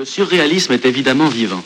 Le surréalisme est évidemment vivant.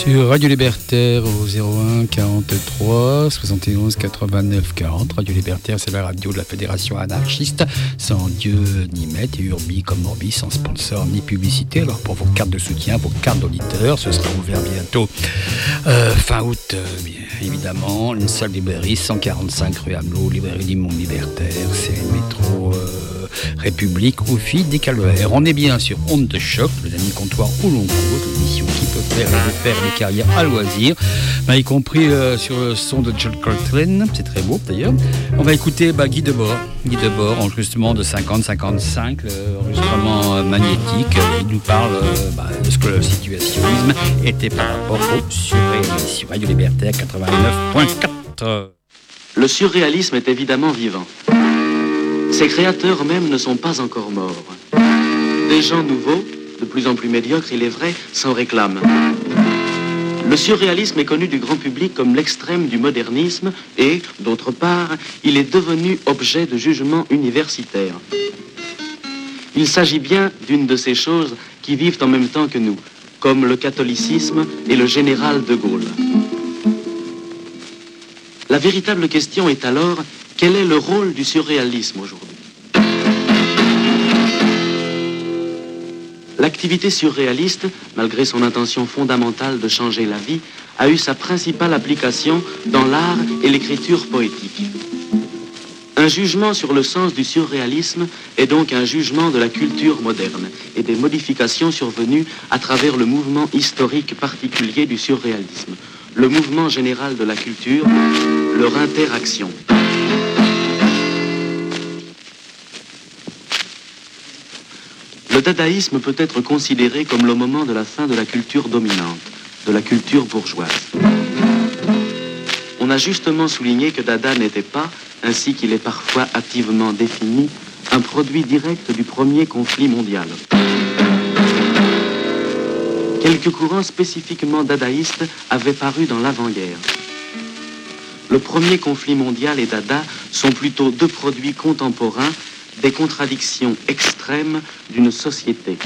Sur Radio Libertaire au 01 43 71 89 40. Radio Libertaire, c'est la radio de la Fédération anarchiste, sans Dieu ni maître, et Urbi comme Orbi, sans sponsor ni publicité. Alors pour vos cartes de soutien, vos cartes d'auditeurs, ce sera ouvert bientôt fin août, bien évidemment. Une seule librairie, 145 rue Amelot, librairie du Monde Libertaire, c'est le métro République au fil des Calvaires. On est bien sur Onde de Choc, le dernier comptoir où l'on cause, l'émission qui peut faire des carrières à loisir, y compris sur le son de John Coltrane, c'est très beau d'ailleurs. On va écouter Guy Debord, enregistrement de 50-55, enregistrement magnétique. Il nous parle de ce que le situationnisme était par rapport au surréalisme sur Radio Libertaire 89.4. Le surréalisme est évidemment vivant. Ses créateurs même ne sont pas encore morts. Des gens nouveaux, de plus en plus médiocres, il est vrai, s'en réclament. Le surréalisme est connu du grand public comme l'extrême du modernisme et, d'autre part, il est devenu objet de jugement universitaire. Il s'agit bien d'une de ces choses qui vivent en même temps que nous, comme le catholicisme et le général de Gaulle. La véritable question est alors, quel est le rôle du surréalisme aujourd'hui ? L'activité surréaliste, malgré son intention fondamentale de changer la vie, a eu sa principale application dans l'art et l'écriture poétique. Un jugement sur le sens du surréalisme est donc un jugement de la culture moderne et des modifications survenues à travers le mouvement historique particulier du surréalisme, le mouvement général de la culture, leur interaction. Le dadaïsme peut être considéré comme le moment de la fin de la culture dominante, de la culture bourgeoise. On a justement souligné que Dada n'était pas, ainsi qu'il est parfois hâtivement défini, un produit direct du premier conflit mondial. Quelques courants spécifiquement dadaïstes avaient paru dans l'avant-guerre. Le premier conflit mondial et Dada sont plutôt deux produits contemporains des contradictions extrêmes d'une société.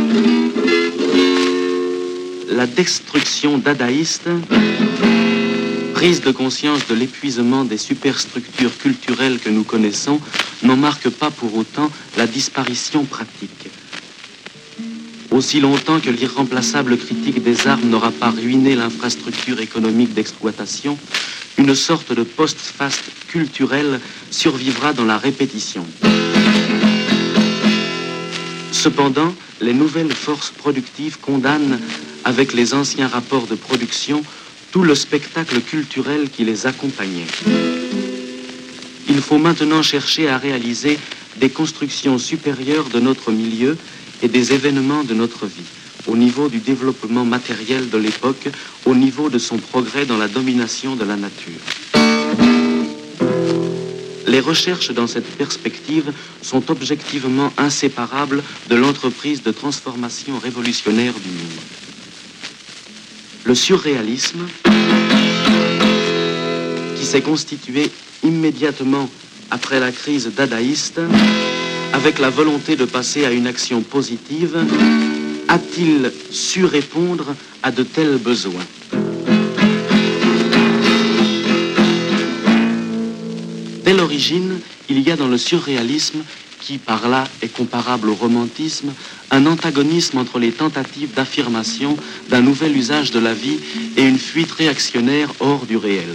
La destruction dadaïste, prise de conscience de l'épuisement des superstructures culturelles que nous connaissons, n'en marque pas pour autant la disparition pratique. Aussi longtemps que l'irremplaçable critique des armes n'aura pas ruiné l'infrastructure économique d'exploitation, une sorte de post-faste culturel survivra dans la répétition. Cependant, les nouvelles forces productives condamnent, avec les anciens rapports de production, tout le spectacle culturel qui les accompagnait. Il faut maintenant chercher à réaliser des constructions supérieures de notre milieu et des événements de notre vie, au niveau du développement matériel de l'époque, au niveau de son progrès dans la domination de la nature. Les recherches dans cette perspective sont objectivement inséparables de l'entreprise de transformation révolutionnaire du monde. Le surréalisme, qui s'est constitué immédiatement après la crise dadaïste, avec la volonté de passer à une action positive, a-t-il su répondre à de tels besoins ? Dès l'origine, il y a dans le surréalisme, qui par là est comparable au romantisme, un antagonisme entre les tentatives d'affirmation d'un nouvel usage de la vie et une fuite réactionnaire hors du réel.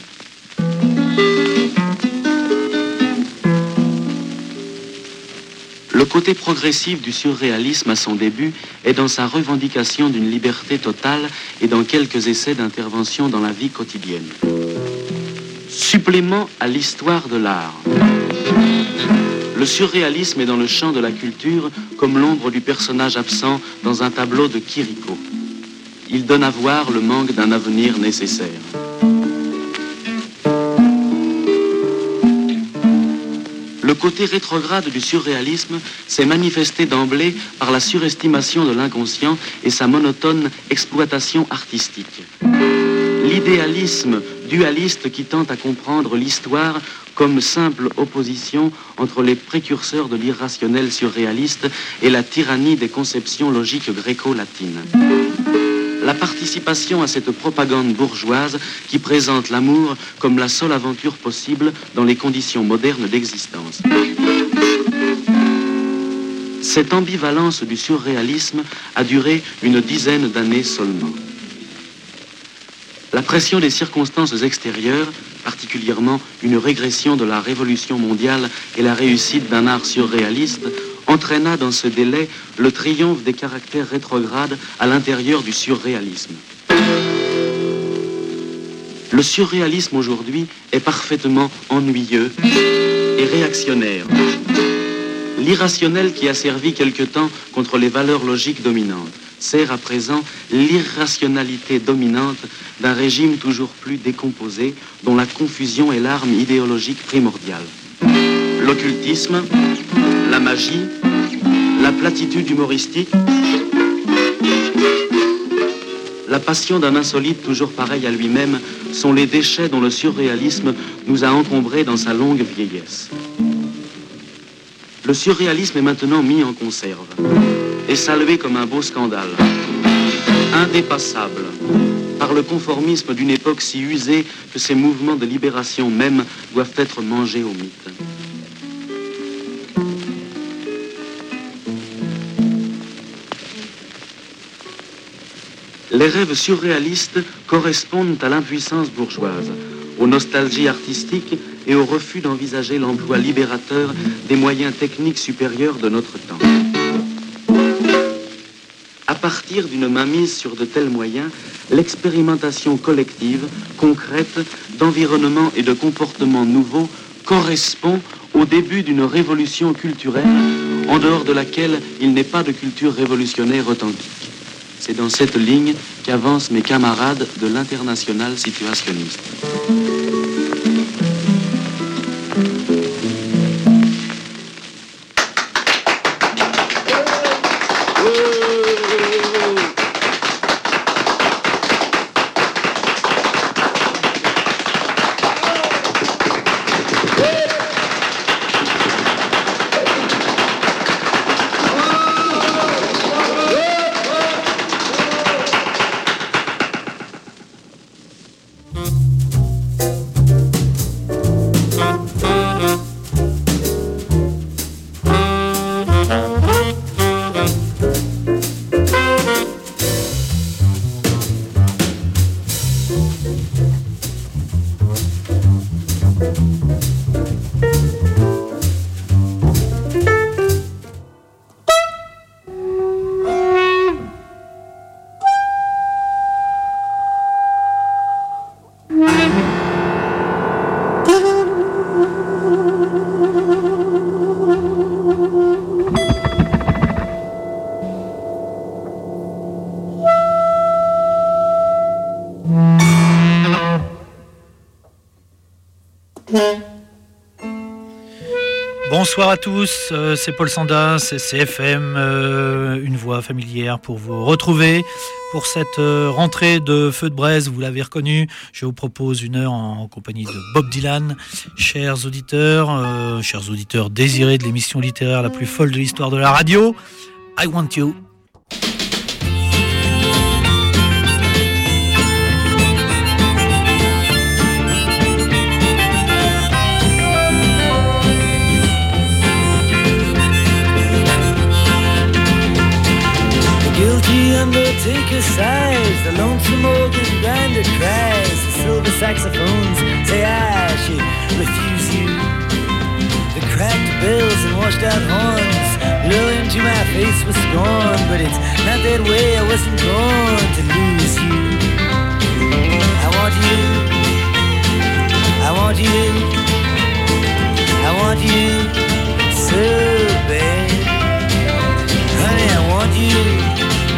Le côté progressif du surréalisme à son début est dans sa revendication d'une liberté totale et dans quelques essais d'intervention dans la vie quotidienne. Supplément à l'histoire de l'art. Le surréalisme est dans le champ de la culture comme l'ombre du personnage absent dans un tableau de Chirico. Il donne à voir le manque d'un avenir nécessaire. Le côté rétrograde du surréalisme s'est manifesté d'emblée par la surestimation de l'inconscient et sa monotone exploitation artistique. L'idéalisme dualiste qui tente à comprendre l'histoire comme simple opposition entre les précurseurs de l'irrationnel surréaliste et la tyrannie des conceptions logiques gréco-latines. La la participation à cette propagande bourgeoise qui présente l'amour comme la seule aventure possible dans les conditions modernes d'existence. Cette ambivalence du surréalisme a duré une dizaine d'années seulement. La pression des circonstances extérieures, particulièrement une régression de la révolution mondiale et la réussite d'un art surréaliste, entraîna dans ce délai le triomphe des caractères rétrogrades à l'intérieur du surréalisme. Le surréalisme aujourd'hui est parfaitement ennuyeux et réactionnaire. L'irrationnel qui a servi quelque temps contre les valeurs logiques dominantes sert à présent l'irrationalité dominante d'un régime toujours plus décomposé, dont la confusion est l'arme idéologique primordiale. L'occultisme, la magie, la platitude humoristique, la passion d'un insolite toujours pareil à lui-même sont les déchets dont le surréalisme nous a encombrés dans sa longue vieillesse. Le surréalisme est maintenant mis en conserve et salué comme un beau scandale, indépassable par le conformisme d'une époque si usée que ses mouvements de libération même doivent être mangés au mythe. Les rêves surréalistes correspondent à l'impuissance bourgeoise, aux nostalgies artistiques et au refus d'envisager l'emploi libérateur des moyens techniques supérieurs de notre temps. À partir d'une mainmise sur de tels moyens, l'expérimentation collective, concrète, d'environnements et de comportements nouveaux correspond au début d'une révolution culturelle en dehors de laquelle il n'est pas de culture révolutionnaire authentique. C'est dans cette ligne qu'avancent mes camarades de l'internationale situationniste. Bonsoir à tous, c'est Paul Sandin, c'est CFM, une voix familière pour vous retrouver. Pour cette rentrée de Feu de Braise, vous l'avez reconnu, je vous propose une heure en compagnie de Bob Dylan. Chers auditeurs désirés de l'émission littéraire la plus folle de l'histoire de la radio, I Want You. Undertaker sighs, the lonesome organ grinder cries, the silver saxophones say I should refuse you. The cracked bells and washed out horns blow into my face with scorn, but it's not that way, I wasn't born to lose you. I want you, I want you, I want you so bad. Honey, I want you.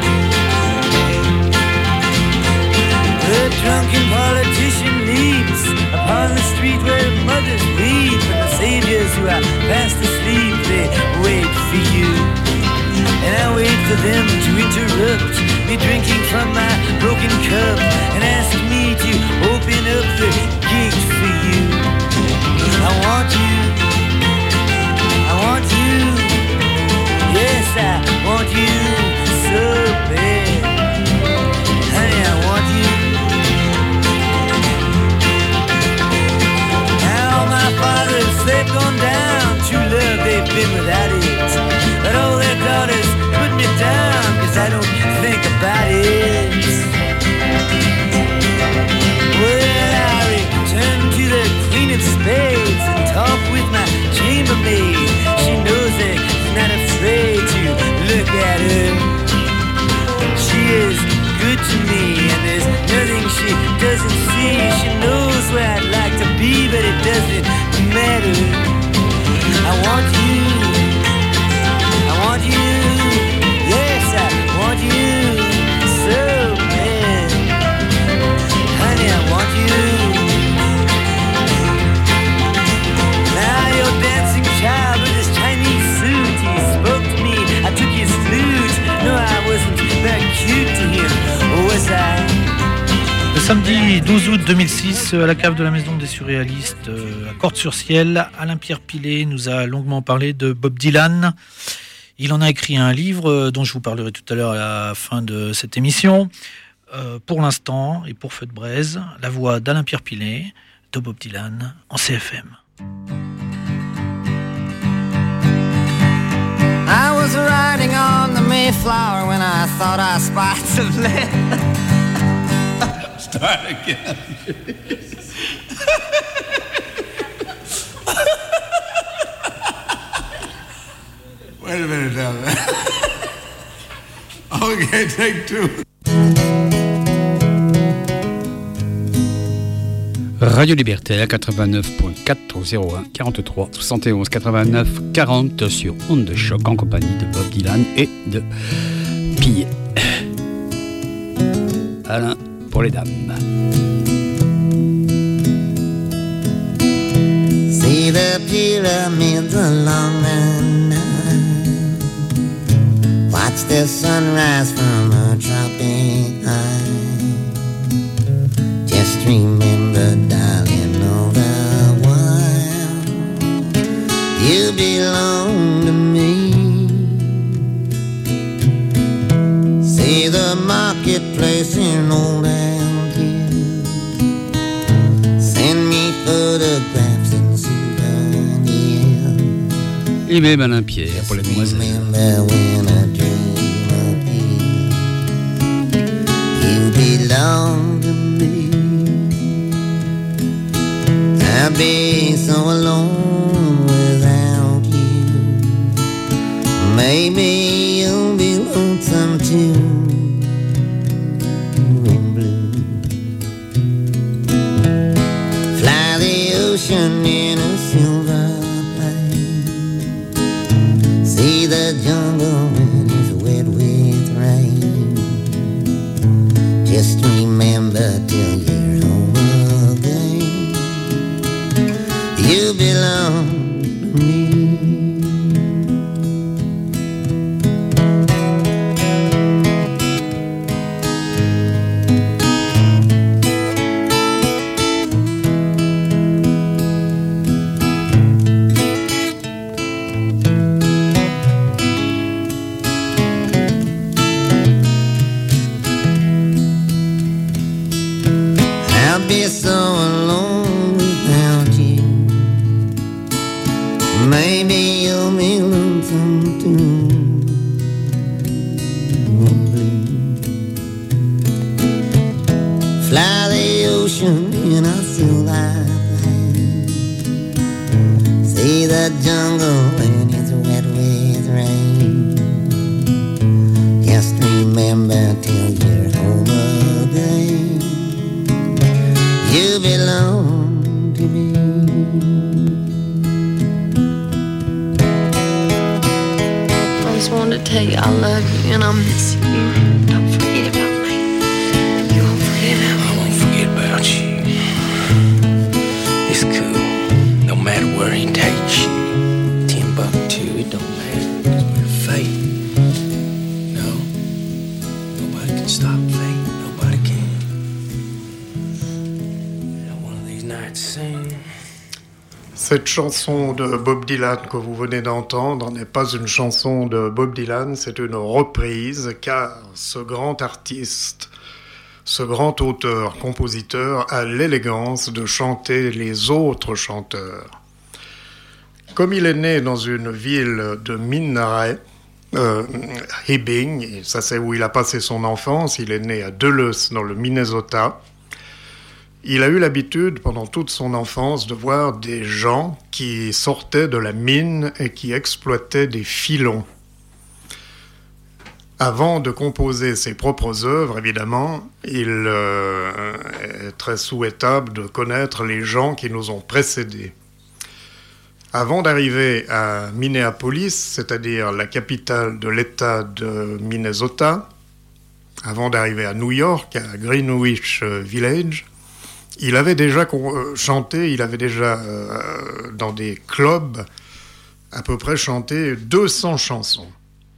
The drunken politician leaps upon the street where mothers weep, and the saviors who are fast asleep, they wait for you. And I wait for them to interrupt me drinking from my broken cup and ask me to open up the gate for you. I want you, I want you, yes I want you so bad. Honey, she doesn't see. She knows where I'd like to be, but it doesn't matter. I want you, yes, I want you so bad. Honey, I want you. Now you're dancing child with this Chinese suit. He spoke to me, I took his flute. No, I wasn't very cute to him, or was I? Le samedi 12 août 2006, à la cave de la Maison des Surréalistes, à Cordes-sur-Ciel, Alain-Pierre Pilet nous a longuement parlé de Bob Dylan. Il en a écrit un livre dont je vous parlerai tout à l'heure à la fin de cette émission. Pour l'instant, et pour Feu de Braise, la voix d'Alain-Pierre Pilet, de Bob Dylan, en CFM. I was riding on the Mayflower when I thought I spied some land. Start again. Wait a minute now. Okay, take two. Radio Libertaire 89.4 01 43 71 89 40 sur Onde de Choc en compagnie de Bob Dylan et de Pilet. Alain pour les dames. See the pyramids along the Nile. Watch the sunrise from a tropic high. Just remember, darling, all the while you belong to me. See the marketplace in old Algiers. Send me photographs and souvenirs. Et même Alain Pierre pour les demoiselles. Remember when I dream of you. You belong to me. I'd be so alone without you. Maybe you'll be lonesome too. In blue. Fly the ocean in a silver plane. See the jungle when it's wet with rain. Just remember till you're home again. You belong to me. I'll be so alone without you. Maybe you'll be lonesome too. Blue. Fly the ocean in a silver plane. See the jungle when it's wet with rain. Just remember till you're home again. You belong to me. I just wanted to tell you I love you and I miss you. Don't forget about me. You won't forget about me. I won't forget about you. It's cool. No matter where he takes you. Timbuktu, it don't matter. We're fate. No. Nobody can stop fate. Nobody can. One of these nights soon. Cette chanson de Bob Dylan que vous venez d'entendre n'est pas une chanson de Bob Dylan, c'est une reprise, car ce grand artiste, ce grand auteur, compositeur a l'élégance de chanter les autres chanteurs. Comme il est né dans une ville de minerais, Hibbing, et ça c'est où il a passé son enfance, il est né à Duluth dans le Minnesota. Il a eu l'habitude, pendant toute son enfance, de voir des gens qui sortaient de la mine et qui exploitaient des filons. Avant de composer ses propres œuvres, évidemment, il est très souhaitable de connaître les gens qui nous ont précédés. Avant d'arriver à Minneapolis, c'est-à-dire la capitale de l'État de Minnesota, avant d'arriver à New York, à Greenwich Village, il avait déjà chanté, il avait déjà dans des clubs à peu près chanté 200 chansons.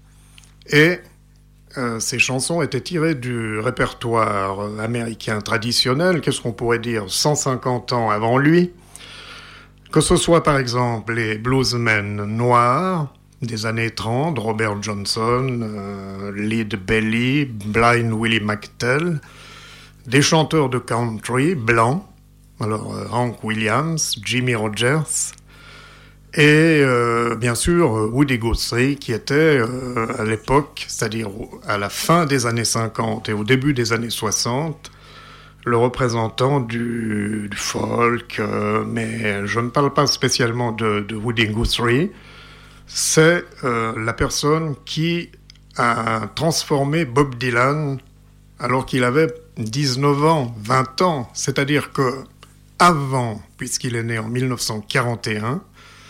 Et ces chansons étaient tirées du répertoire américain traditionnel, qu'est-ce qu'on pourrait dire, 150 ans avant lui, que ce soit par exemple les bluesmen noirs des années 30, Robert Johnson, Lead Belly, Blind Willie McTell, des chanteurs de country blancs, alors Hank Williams, Jimmy Rogers, et bien sûr Woody Guthrie, qui était à l'époque, c'est-à-dire à la fin des années 50 et au début des années 60, le représentant du folk, mais je ne parle pas spécialement de Woody Guthrie, c'est la personne qui a transformé Bob Dylan alors qu'il avait 19 ans, 20 ans, c'est-à-dire que avant, puisqu'il est né en 1941,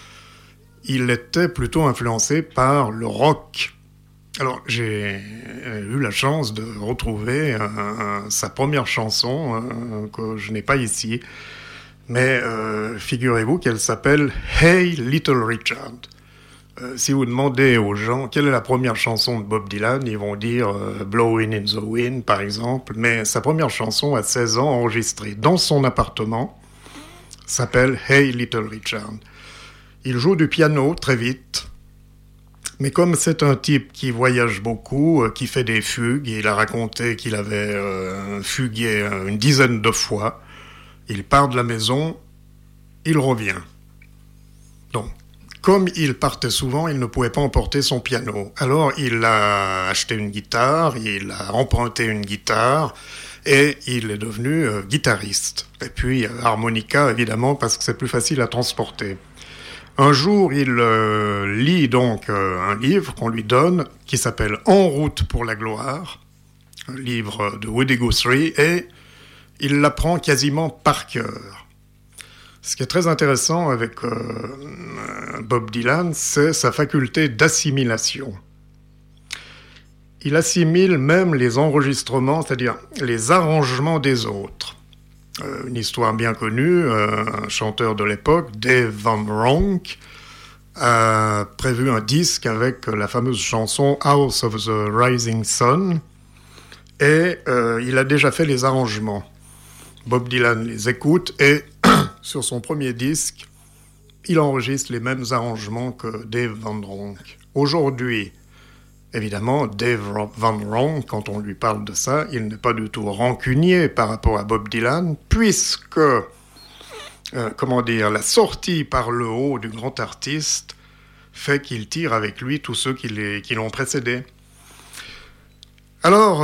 il était plutôt influencé par le rock. Alors, j'ai eu la chance de retrouver sa première chanson, que je n'ai pas ici, mais figurez-vous qu'elle s'appelle « Hey Little Richard ». Si vous demandez aux gens quelle est la première chanson de Bob Dylan, ils vont dire Blowin' in the Wind, par exemple, mais sa première chanson à 16 ans, enregistrée dans son appartement, s'appelle Hey Little Richard. Il joue du piano très vite, mais comme c'est un type qui voyage beaucoup, qui fait des fugues, il a raconté qu'il avait fugué une dizaine de fois, il part de la maison, il revient. Donc, comme il partait souvent, il ne pouvait pas emporter son piano. Alors, il a acheté une guitare, il a emprunté une guitare, et il est devenu guitariste. Et puis, harmonica, évidemment, parce que c'est plus facile à transporter. Un jour, il lit donc un livre qu'on lui donne, qui s'appelle « En route pour la gloire », un livre de Woody Guthrie, et il l'apprend quasiment par cœur. Ce qui est très intéressant avec Bob Dylan, c'est sa faculté d'assimilation. Il assimile même les enregistrements, c'est-à-dire les arrangements des autres. Une histoire bien connue, un chanteur de l'époque, Dave Van Ronk, a prévu un disque avec la fameuse chanson « House of the Rising Sun » et il a déjà fait les arrangements. Bob Dylan les écoute et sur son premier disque, il enregistre les mêmes arrangements que Dave Van Ronk. Aujourd'hui, évidemment, Dave Van Ronk, quand on lui parle de ça, il n'est pas du tout rancunier par rapport à Bob Dylan, puisque, la sortie par le haut du grand artiste fait qu'il tire avec lui tous ceux qui l'ont précédé. Alors,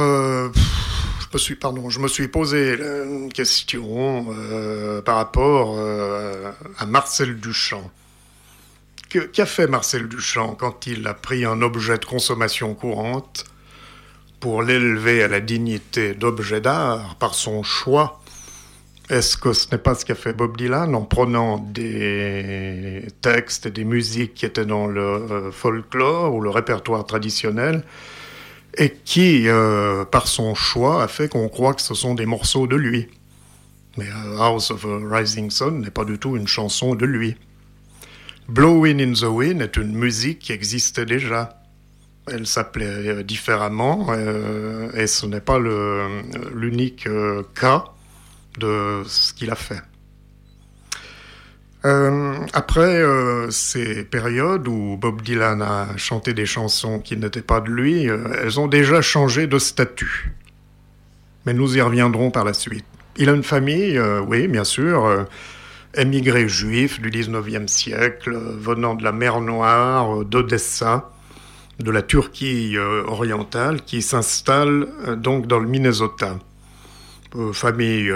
je me suis posé une question par rapport à Marcel Duchamp. Qu'a fait Marcel Duchamp quand il a pris un objet de consommation courante pour l'élever à la dignité d'objet d'art par son choix? Est-ce que ce n'est pas ce qu'a fait Bob Dylan en prenant des textes et des musiques qui étaient dans le folklore ou le répertoire traditionnel et qui, par son choix, a fait qu'on croit que ce sont des morceaux de lui? Mais House of a Rising Sun n'est pas du tout une chanson de lui. Blowin' in the Wind est une musique qui existait déjà. Elle s'appelait différemment et ce n'est pas l'unique cas de ce qu'il a fait. Après ces périodes où Bob Dylan a chanté des chansons qui n'étaient pas de lui, elles ont déjà changé de statut. Mais nous y reviendrons par la suite. Il a une famille, oui, bien sûr, émigré juif du 19e siècle, venant de la mer Noire, d'Odessa, de la Turquie orientale, qui s'installe donc dans le Minnesota. Famille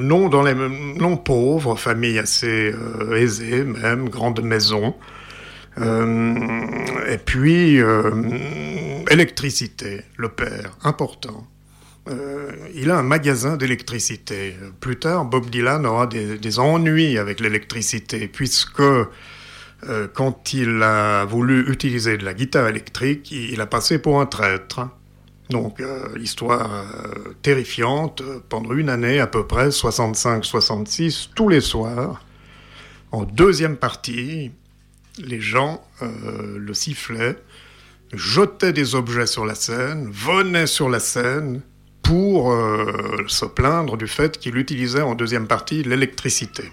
non pauvre, famille assez aisée même, grande maison, Et puis, électricité, le père, important. Il a un magasin d'électricité. Plus tard, Bob Dylan aura des ennuis avec l'électricité, puisque quand il a voulu utiliser de la guitare électrique, il a passé pour un traître. Donc, histoire terrifiante, pendant une année à peu près, 65-66, tous les soirs, en deuxième partie, les gens le sifflaient, jetaient des objets sur la scène, venaient sur la scène pour se plaindre du fait qu'il utilisait en deuxième partie l'électricité.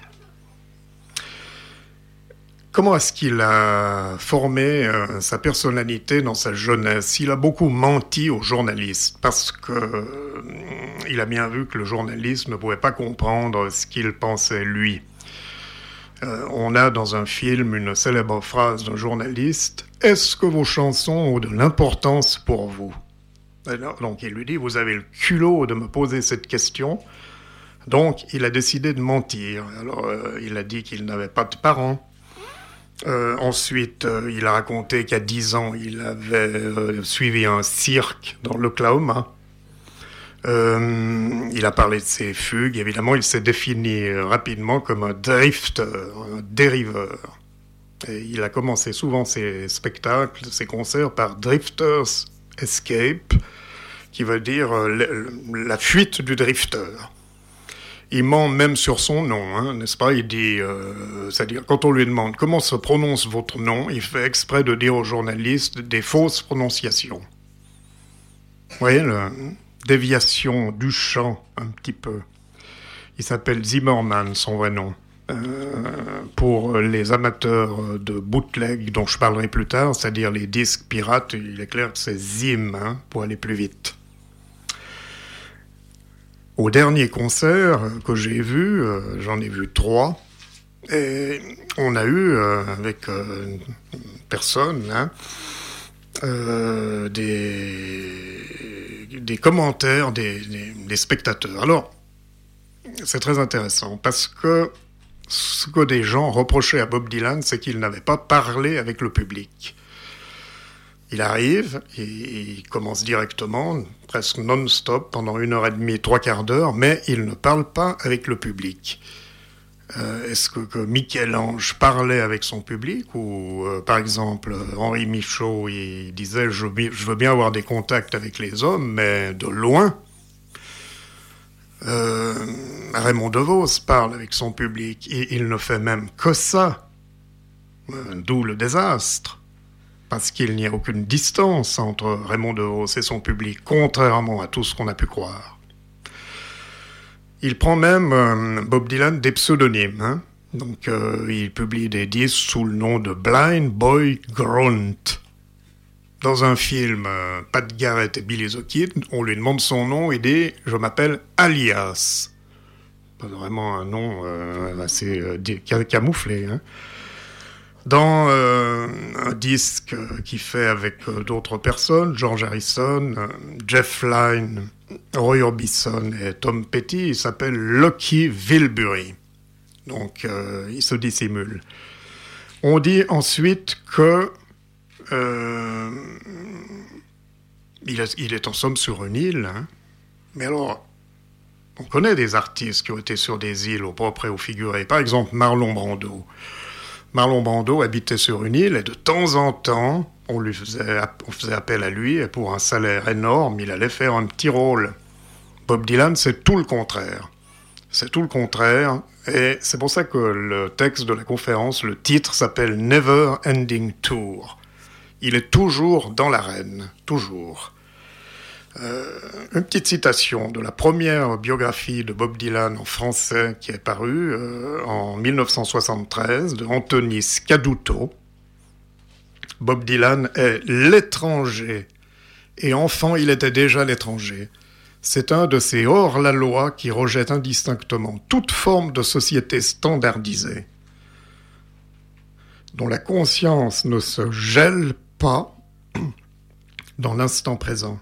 Comment est-ce qu'il a formé sa personnalité dans sa jeunesse ? Il a beaucoup menti aux journalistes parce que il a bien vu que le journaliste ne pouvait pas comprendre ce qu'il pensait lui. On a dans un film une célèbre phrase d'un journaliste « Est-ce que vos chansons ont de l'importance pour vous ?» Alors, donc il lui dit « Vous avez le culot de me poser cette question ?» Donc il a décidé de mentir. Alors il a dit qu'il n'avait pas de parents. Ensuite, il a raconté qu'à 10 ans, il avait suivi un cirque dans l'Oklahoma. Il a parlé de ses fugues. Évidemment, il s'est défini rapidement comme un drifter, un dériveur. Et il a commencé souvent ses spectacles, ses concerts par Drifters Escape, qui veut dire la fuite du drifter. Il ment même sur son nom, hein, n'est-ce pas ? Il dit, c'est-à-dire quand on lui demande comment se prononce votre nom, il fait exprès de dire aux journalistes des fausses prononciations. Vous voyez, déviation du chant un petit peu. Il s'appelle Zimmerman, son vrai nom. Pour les amateurs de bootleg dont je parlerai plus tard, c'est-à-dire les disques pirates, il est clair que c'est Zim, hein, pour aller plus vite. Au dernier concert que j'ai vu, j'en ai vu 3, et on a eu avec une personne hein, des commentaires des spectateurs. Alors, c'est très intéressant parce que ce que des gens reprochaient à Bob Dylan, c'est qu'il n'avait pas parlé avec le public. Il arrive, il commence directement, presque non-stop, pendant 1h30, 3/4 d'heure, mais il ne parle pas avec le public. Est-ce que Michel-Ange parlait avec son public ou, par exemple, Henri Michaud, il disait « Je veux bien avoir des contacts avec les hommes, mais de loin ». Raymond DeVos parle avec son public, et il ne fait même que ça, d'où le désastre. Parce qu'il n'y a aucune distance entre Raymond DeVos et son public, contrairement à tout ce qu'on a pu croire. Il prend même, Bob Dylan, des pseudonymes. Hein. Donc, il publie des disques sous le nom de Blind Boy Grunt. Dans un film, Pat Garrett et Billy the Kid, on lui demande son nom et dit « Je m'appelle Alias ». Pas vraiment un nom assez camouflé, hein. Dans un disque qu'il fait avec d'autres personnes, George Harrison, Jeff Lynne, Roy Orbison et Tom Petty, il s'appelle Lucky Vilbury. Donc, il se dissimule. On dit ensuite que il est en somme sur une île. Hein. Mais alors, on connaît des artistes qui ont été sur des îles au propre et au figuré. Par exemple, Marlon Brando. Marlon Brando habitait sur une île et de temps en temps, on faisait appel à lui et pour un salaire énorme, il allait faire un petit rôle. Bob Dylan, c'est tout le contraire. C'est tout le contraire et c'est pour ça que le texte de la conférence, le titre s'appelle « Never Ending Tour ». Il est toujours dans l'arène, toujours. Une petite citation de la première biographie de Bob Dylan en français qui est parue en 1973 de Anthony Scaduto. Bob Dylan est l'étranger et enfant il était déjà l'étranger. C'est un de ces hors-la-loi qui rejette indistinctement toute forme de société standardisée, dont la conscience ne se gèle pas dans l'instant présent.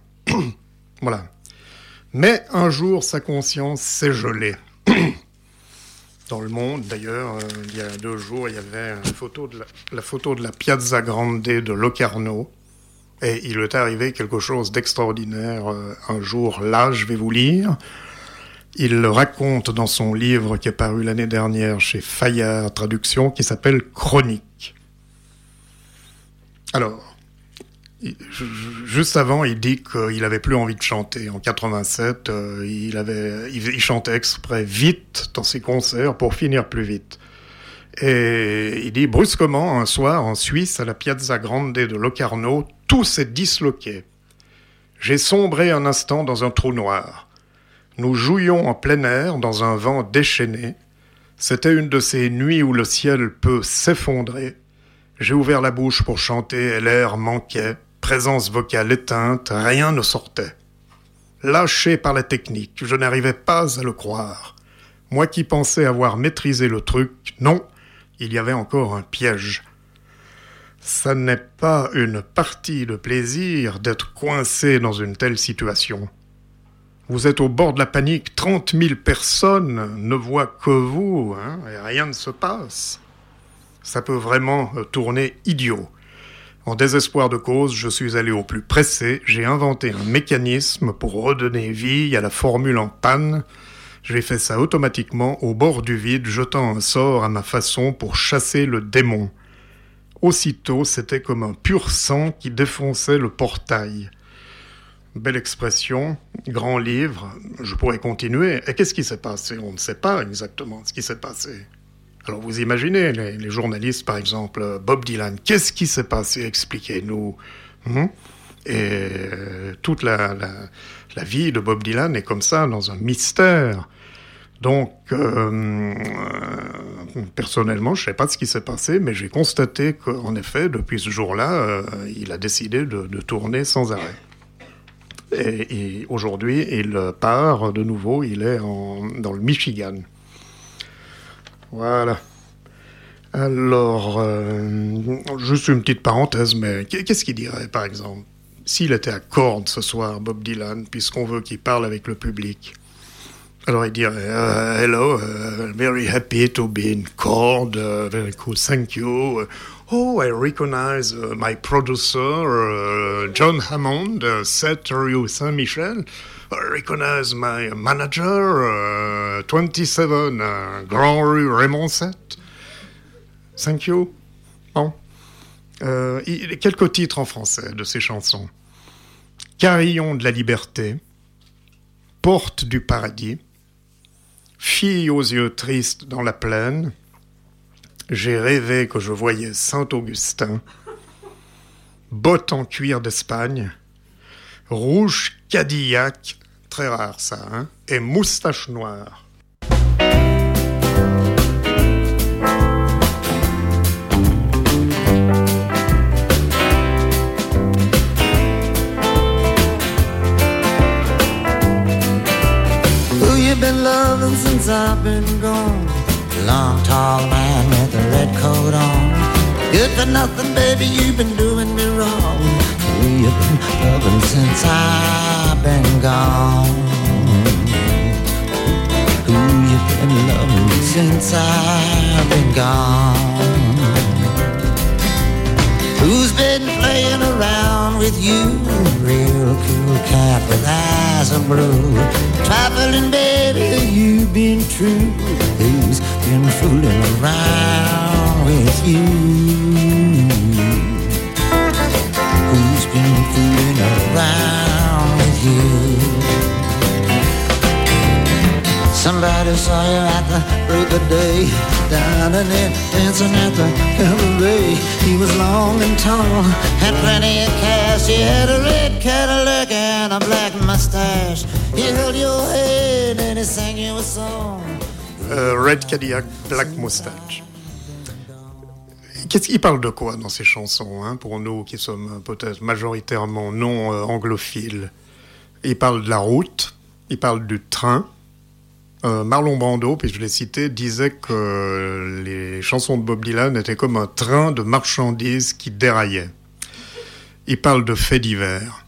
Voilà. Mais un jour, sa conscience s'est gelée. Dans Le Monde, d'ailleurs, il y a 2 jours, il y avait la photo de la Piazza Grande de Locarno. Et il est arrivé quelque chose d'extraordinaire un jour. Là, je vais vous lire. Il le raconte dans son livre qui est paru l'année dernière chez Fayard Traduction, qui s'appelle Chronique. Alors, juste avant, il dit qu'il avait plus envie de chanter. En 87, il chantait exprès vite dans ses concerts pour finir plus vite. Et il dit brusquement, un soir, en Suisse, à la Piazza Grande de Locarno, tout s'est disloqué. J'ai sombré un instant dans un trou noir. Nous jouions en plein air dans un vent déchaîné. C'était une de ces nuits où le ciel peut s'effondrer. J'ai ouvert la bouche pour chanter et l'air manquait. Présence vocale éteinte, rien ne sortait. Lâché par la technique, je n'arrivais pas à le croire. Moi qui pensais avoir maîtrisé le truc, non, il y avait encore un piège. Ça n'est pas une partie de plaisir d'être coincé dans une telle situation. Vous êtes au bord de la panique, 30 000 personnes ne voient que vous, et rien ne se passe. Ça peut vraiment tourner idiot. En désespoir de cause, je suis allé au plus pressé, j'ai inventé un mécanisme pour redonner vie à la formule en panne. J'ai fait ça automatiquement au bord du vide, jetant un sort à ma façon pour chasser le démon. Aussitôt, c'était comme un pur sang qui défonçait le portail. Belle expression, grand livre, je pourrais continuer. Et qu'est-ce qui s'est passé ? On ne sait pas exactement ce qui s'est passé. Alors vous imaginez, les journalistes, par exemple, Bob Dylan, qu'est-ce qui s'est passé ? Expliquez-nous. Et toute la vie de Bob Dylan est comme ça, dans un mystère. Donc, personnellement, je ne sais pas ce qui s'est passé, mais j'ai constaté qu'en effet, depuis ce jour-là, il a décidé de tourner sans arrêt. Et aujourd'hui, il part de nouveau, il est dans le Michigan. Voilà. Alors, juste une petite parenthèse, mais qu'est-ce qu'il dirait, par exemple, s'il était à cordes ce soir, Bob Dylan, puisqu'on veut qu'il parle avec le public? Alors il dirait hello, very happy to be in chord, very cool, thank you. Oh, I recognize my producer, John Hammond, set Rue Saint-Michel. I recognize my manager, 27, Grand Rue Raymond 7. Thank you. Bon. Quelques titres en français de ces chansons. Carillon de la liberté, Porte du paradis, Fille aux yeux tristes dans la plaine, J'ai rêvé que je voyais Saint-Augustin, Bottes en cuir d'Espagne, Rouge Cadillac, très rare ça, et Moustache noire. Been loving since I've been gone. Long, tall man with a red coat on. Good for nothing, baby, you've been doing me wrong. Who you been loving since I've been gone? Who you been loving since I've been gone? Who's been playing around with you? Real cool cat with eyes of blue. Traveling, baby, you've been true. Who's been fooling around with you? Who's been fooling around with you? Somebody saw you at the break of day, down in there dancing at the cabaret. He was long and tall, had plenty of cash. He had a red Cadillac and a black mustache. He held your head and he sang you a song. Red Cadillac, Black Moustache. Qu'est-ce qu'il parle de quoi dans ces chansons, pour nous qui sommes peut-être majoritairement non anglophiles? Il parle de la route, il parle du train. Marlon Brando, puis je l'ai cité, disait que les chansons de Bob Dylan étaient comme un train de marchandises qui déraillait. Il parle de faits divers.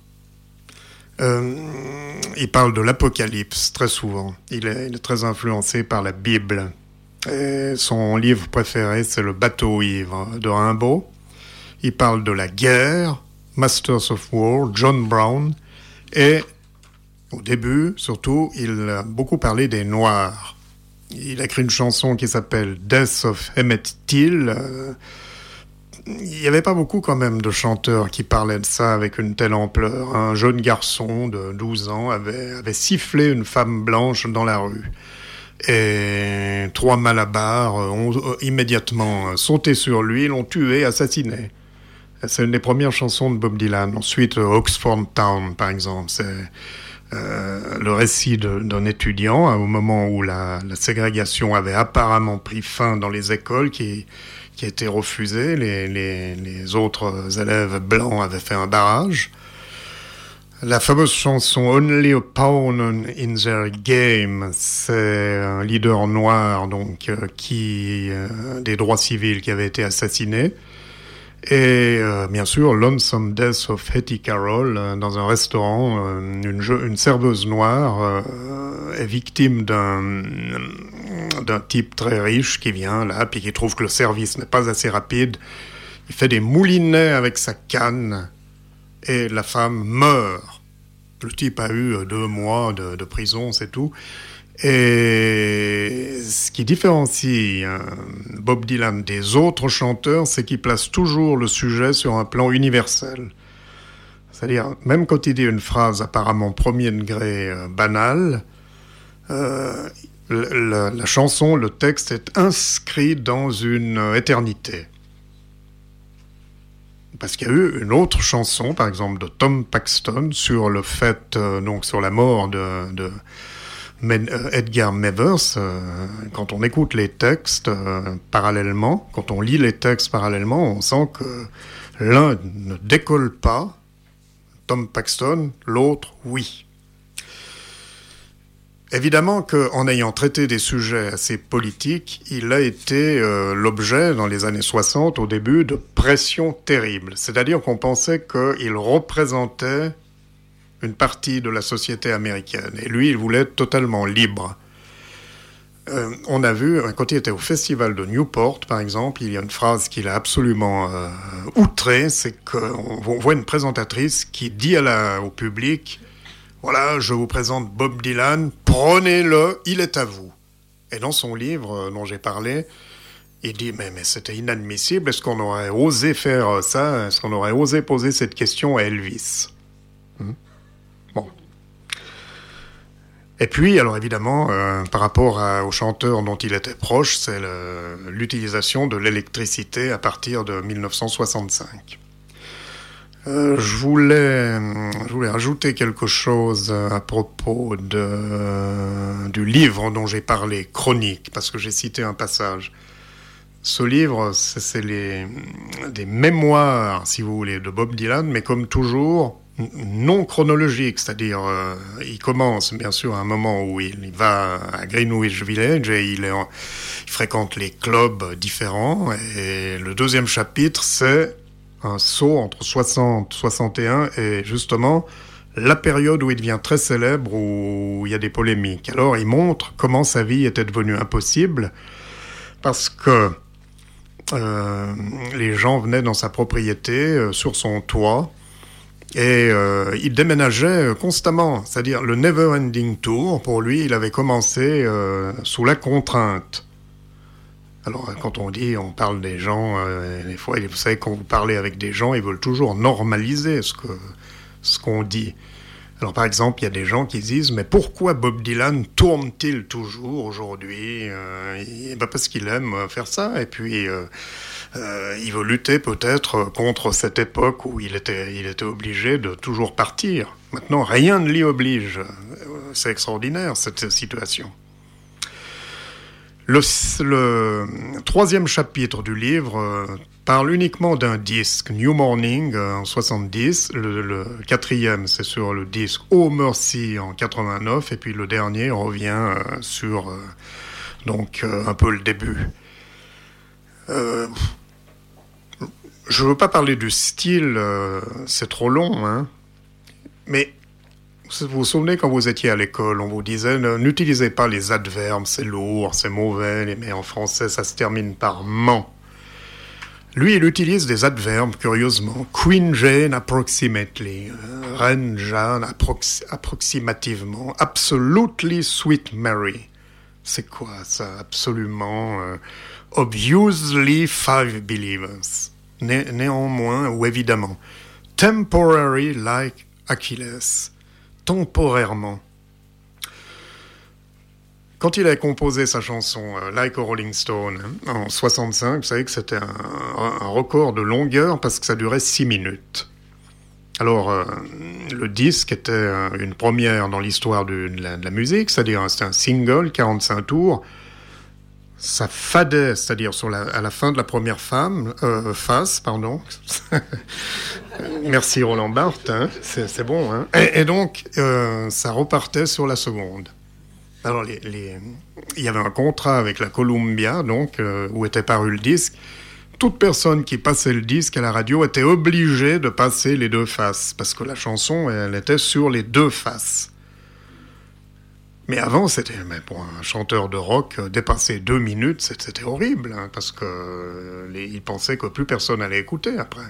Il parle de l'Apocalypse, très souvent. Il est très influencé par la Bible. Et son livre préféré, c'est Le bateau ivre de Rimbaud. Il parle de la guerre, Masters of War, John Brown, et au début, surtout, il a beaucoup parlé des Noirs. Il a écrit une chanson qui s'appelle Death of Emmett Till. Il n'y avait pas beaucoup quand même de chanteurs qui parlaient de ça avec une telle ampleur. Un jeune garçon de 12 ans avait sifflé une femme blanche dans la rue. Et 3 Malabars ont immédiatement sauté sur lui, l'ont tué, assassiné. C'est une des premières chansons de Bob Dylan. Ensuite, Oxford Town, par exemple, c'est le récit d'un étudiant au moment où la ségrégation avait apparemment pris fin dans les écoles qui était refusée. Les autres élèves blancs avaient fait un barrage. La fameuse chanson Only a Pawn in Their Game, c'est un leader noir donc des droits civils qui avait été assassiné. Et bien sûr, Lonesome Death of Hetty Carroll, dans un restaurant, une serveuse noire est victime d'un type très riche qui vient là, puis qui trouve que le service n'est pas assez rapide. Il fait des moulinets avec sa canne, et la femme meurt. Le type a eu 2 mois de prison, c'est tout. Et ce qui différencie Bob Dylan des autres chanteurs, c'est qu'il place toujours le sujet sur un plan universel. C'est-à-dire, même quand il dit une phrase apparemment premier degré banale, la chanson, le texte est inscrit dans une éternité. Parce qu'il y a eu une autre chanson, par exemple, de Tom Paxton, sur le fait, donc sur la mort de Edgar Mavers. Quand on écoute les textes parallèlement, quand on lit les textes parallèlement, on sent que l'un ne décolle pas, Tom Paxton, l'autre, oui. Évidemment qu'en ayant traité des sujets assez politiques, il a été l'objet, dans les années 60, au début, de pressions terribles. C'est-à-dire qu'on pensait qu'il représentait une partie de la société américaine. Et lui, il voulait être totalement libre. On a vu, quand il était au festival de Newport, par exemple, il y a une phrase qu'il a absolument outrée, c'est qu'on voit une présentatrice qui dit au public... Voilà, je vous présente Bob Dylan, prenez-le, il est à vous. Et dans son livre dont j'ai parlé, il dit, mais c'était inadmissible, est-ce qu'on aurait osé faire ça, est-ce qu'on aurait osé poser cette question à Elvis ? Bon. Et puis, alors évidemment, par rapport aux chanteurs dont il était proche, c'est l'utilisation de l'électricité à partir de 1965. Je voulais rajouter quelque chose à propos du livre dont j'ai parlé, Chronique, parce que j'ai cité un passage. Ce livre, c'est des mémoires, si vous voulez, de Bob Dylan, mais comme toujours, non chronologiques, c'est-à-dire il commence bien sûr à un moment où il va à Greenwich Village et il fréquente les clubs différents, et le deuxième chapitre, c'est un saut entre 60, 61 et justement la période où il devient très célèbre, où il y a des polémiques. Alors il montre comment sa vie était devenue impossible parce que les gens venaient dans sa propriété, sur son toit, et il déménageait constamment. C'est-à-dire le Never Ending Tour, pour lui, il avait commencé sous la contrainte. Alors, quand on parle des gens, des fois, vous savez, quand vous parlez avec des gens, ils veulent toujours normaliser ce qu'on dit. Alors, par exemple, il y a des gens qui disent « Mais pourquoi Bob Dylan tourne-t-il toujours aujourd'hui ?» Parce qu'il aime faire ça, et puis il veut lutter peut-être contre cette époque où il était obligé de toujours partir. Maintenant, rien ne l'y oblige. C'est extraordinaire, cette situation. Le troisième chapitre du livre parle uniquement d'un disque, New Morning en 70, le quatrième c'est sur le disque Oh Mercy en 89, et puis le dernier revient sur un peu le début. Je veux pas parler du style, c'est trop long, hein, mais Vous vous souvenez quand vous étiez à l'école, on vous disait n'utilisez pas les adverbes, c'est lourd, c'est mauvais, mais en français ça se termine par ment. Lui, il utilise des adverbes, curieusement. Queen Jane approximately, Reine Jeanne approximativement, absolutely sweet Mary. C'est quoi ça? Absolument. Obviously five believers. Néanmoins ou évidemment. Temporary like Achilles. Temporairement. Quand il a composé sa chanson Like a Rolling Stone en 65, vous savez que c'était un record de longueur parce que ça durait 6 minutes. Alors, le disque était une première dans l'histoire de la musique, c'est-à-dire c'était un single, 45 tours. Ça fadait, c'est-à-dire à la fin de la première face. Merci Roland Barthes, hein, c'est bon. Hein. Et donc, ça repartait sur la seconde. Alors, il y avait un contrat avec la Columbia, donc, où était paru le disque. Toute personne qui passait le disque à la radio était obligée de passer les deux faces, parce que la chanson, elle était sur les deux faces. Mais avant, pour un chanteur de rock, dépasser 2 minutes, c'était horrible, hein, parce qu'il pensait que plus personne allait écouter après.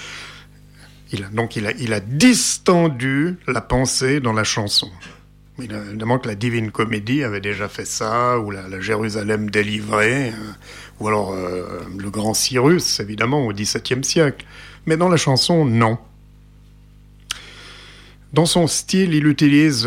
Il a distendu la pensée dans la chanson. Évidemment que la Divine Comédie avait déjà fait ça, ou la Jérusalem délivrée, ou alors le Grand Cyrus, évidemment, au XVIIe siècle. Mais dans la chanson, non. Dans son style, il utilise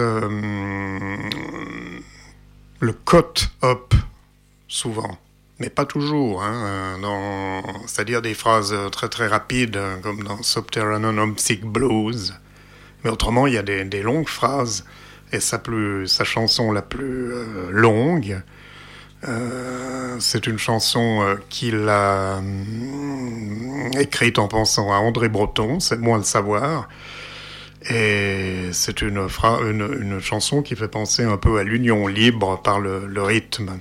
le cut-up, souvent, mais pas toujours. Hein, c'est-à-dire des phrases très très rapides, comme dans Subterranean Homesick Blues. Mais autrement, il y a des longues phrases. Et sa chanson la plus longue, c'est une chanson qu'il a écrite en pensant à André Breton, c'est moi le savoir. Et c'est une chanson qui fait penser un peu à l'union libre par le rythme.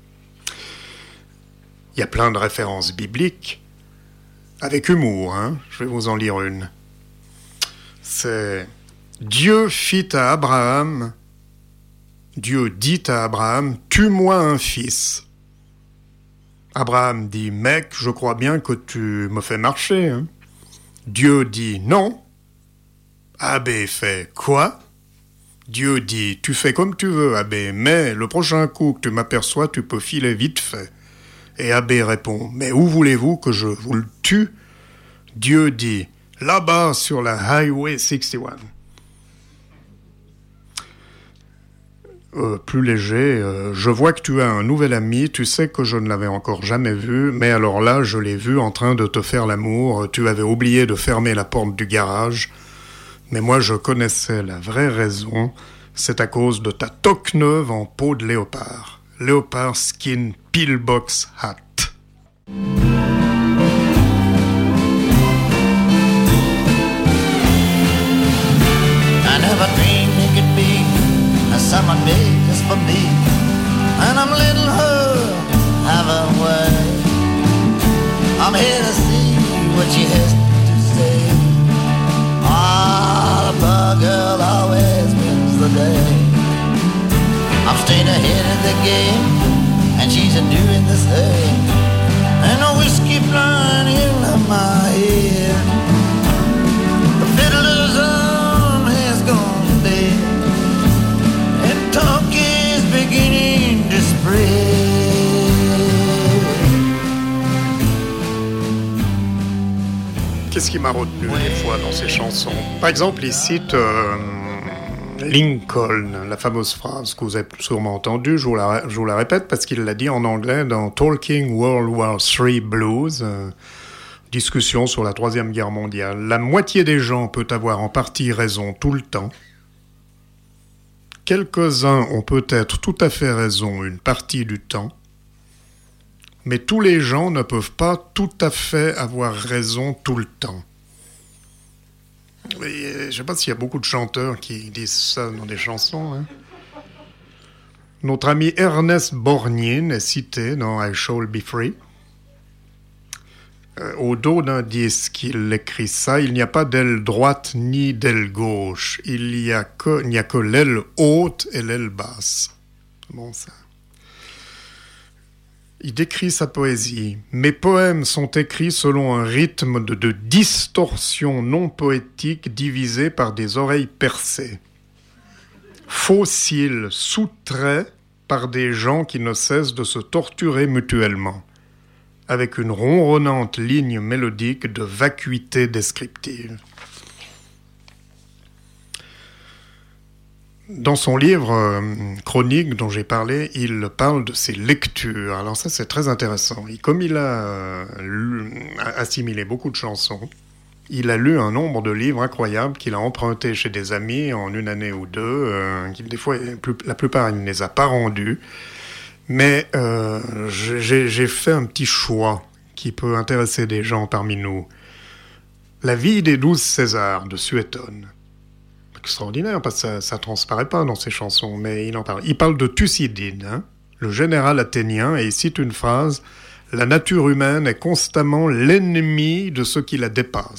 Il y a plein de références bibliques, avec humour, hein. Je vais vous en lire une. C'est... Dieu fit à Abraham, Dieu dit à Abraham, tue-moi un fils. Abraham dit, mec, je crois bien que tu me fais marcher. Hein. Dieu dit, non. Abbé fait, quoi? Dieu dit, tu fais comme tu veux, Abbé, mais le prochain coup que tu m'aperçois, tu peux filer vite fait. Et Abbé répond, mais où voulez-vous que je vous le tue? Dieu dit, là-bas sur la Highway 61. Plus léger, je vois que tu as un nouvel ami, tu sais que je ne l'avais encore jamais vu, mais alors là, je l'ai vu en train de te faire l'amour, tu avais oublié de fermer la porte du garage, mais moi je connaissais la vraie raison, c'est à cause de ta toque neuve en peau de léopard. Léopard Skin Pillbox Hat. I never dreamed it could be someone made just for me, and I'm letting her have her way. I'm here to see what she has to say. Ah, the poor girl always wins the day. I'm staying ahead of the game, and she's doing the same. And the whiskey flying in my head. The fiddler's arm has gone dead. Talk is beginning to spread. Qu'est-ce qui m'a retenu des fois dans ces chansons? Par exemple, il cite Lincoln, la fameuse phrase que vous avez sûrement entendue, je vous la répète parce qu'il l'a dit en anglais dans Talking World War III Blues, discussion sur la Troisième Guerre mondiale. La moitié des gens peut avoir en partie raison tout le temps. Quelques-uns ont peut-être tout à fait raison une partie du temps, mais tous les gens ne peuvent pas tout à fait avoir raison tout le temps. Je ne sais pas s'il y a beaucoup de chanteurs qui disent ça dans des chansons. Hein. Notre ami Ernest Borgnine est cité dans I Shall Be Free. Au dos d'un disque, il écrit ça: il n'y a pas d'aile droite ni d'aile gauche. Il n'y a que l'aile haute et l'aile basse. Bon, ça. Il décrit sa poésie. Mes poèmes sont écrits selon un rythme de distorsion non poétique divisé par des oreilles percées. Fossiles sous-traits par des gens qui ne cessent de se torturer mutuellement, avec une ronronnante ligne mélodique de vacuité descriptive. Dans son livre Chronique dont j'ai parlé, il parle de ses lectures. Alors ça, c'est très intéressant. Et comme il a assimilé beaucoup de chansons, il a lu un nombre de livres incroyables qu'il a empruntés chez des amis en une année ou deux. Des fois, la plupart, il ne les a pas rendus. Mais j'ai fait un petit choix qui peut intéresser des gens parmi nous. La vie des 12 Césars de Suétone. Extraordinaire, parce que ça transparaît pas dans ses chansons, mais il en parle. Il parle de Thucydide, le général athénien, et il cite une phrase: « La nature humaine est constamment l'ennemi de ce qui la dépasse. »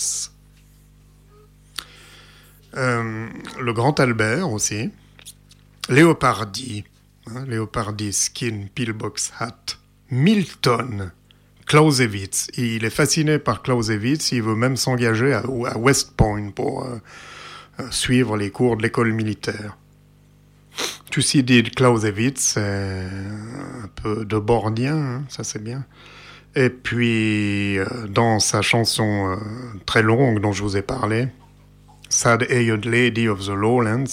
Le grand Albert aussi. Léopardi, Léopardi, Skin, Pillbox, Hat. Milton, Clausewitz. Il est fasciné par Clausewitz, il veut même s'engager à West Point pour suivre les cours de l'école militaire. Thucydide, Clausewitz, c'est un peu de bordien, ça c'est bien. Et puis, dans sa chanson très longue dont je vous ai parlé, Sad Eyed Lady of the Lowlands,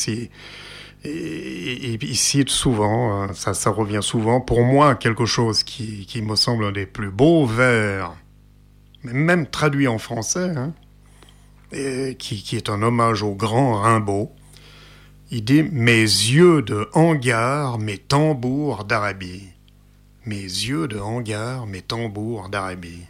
il cite souvent, ça revient souvent, pour moi, quelque chose qui me semble un des plus beaux vers, même traduit en français, et qui est un hommage au grand Rimbaud. Il dit « Mes yeux de hangar, mes tambours d'Arabie. » Mes yeux de hangar, mes tambours d'Arabie.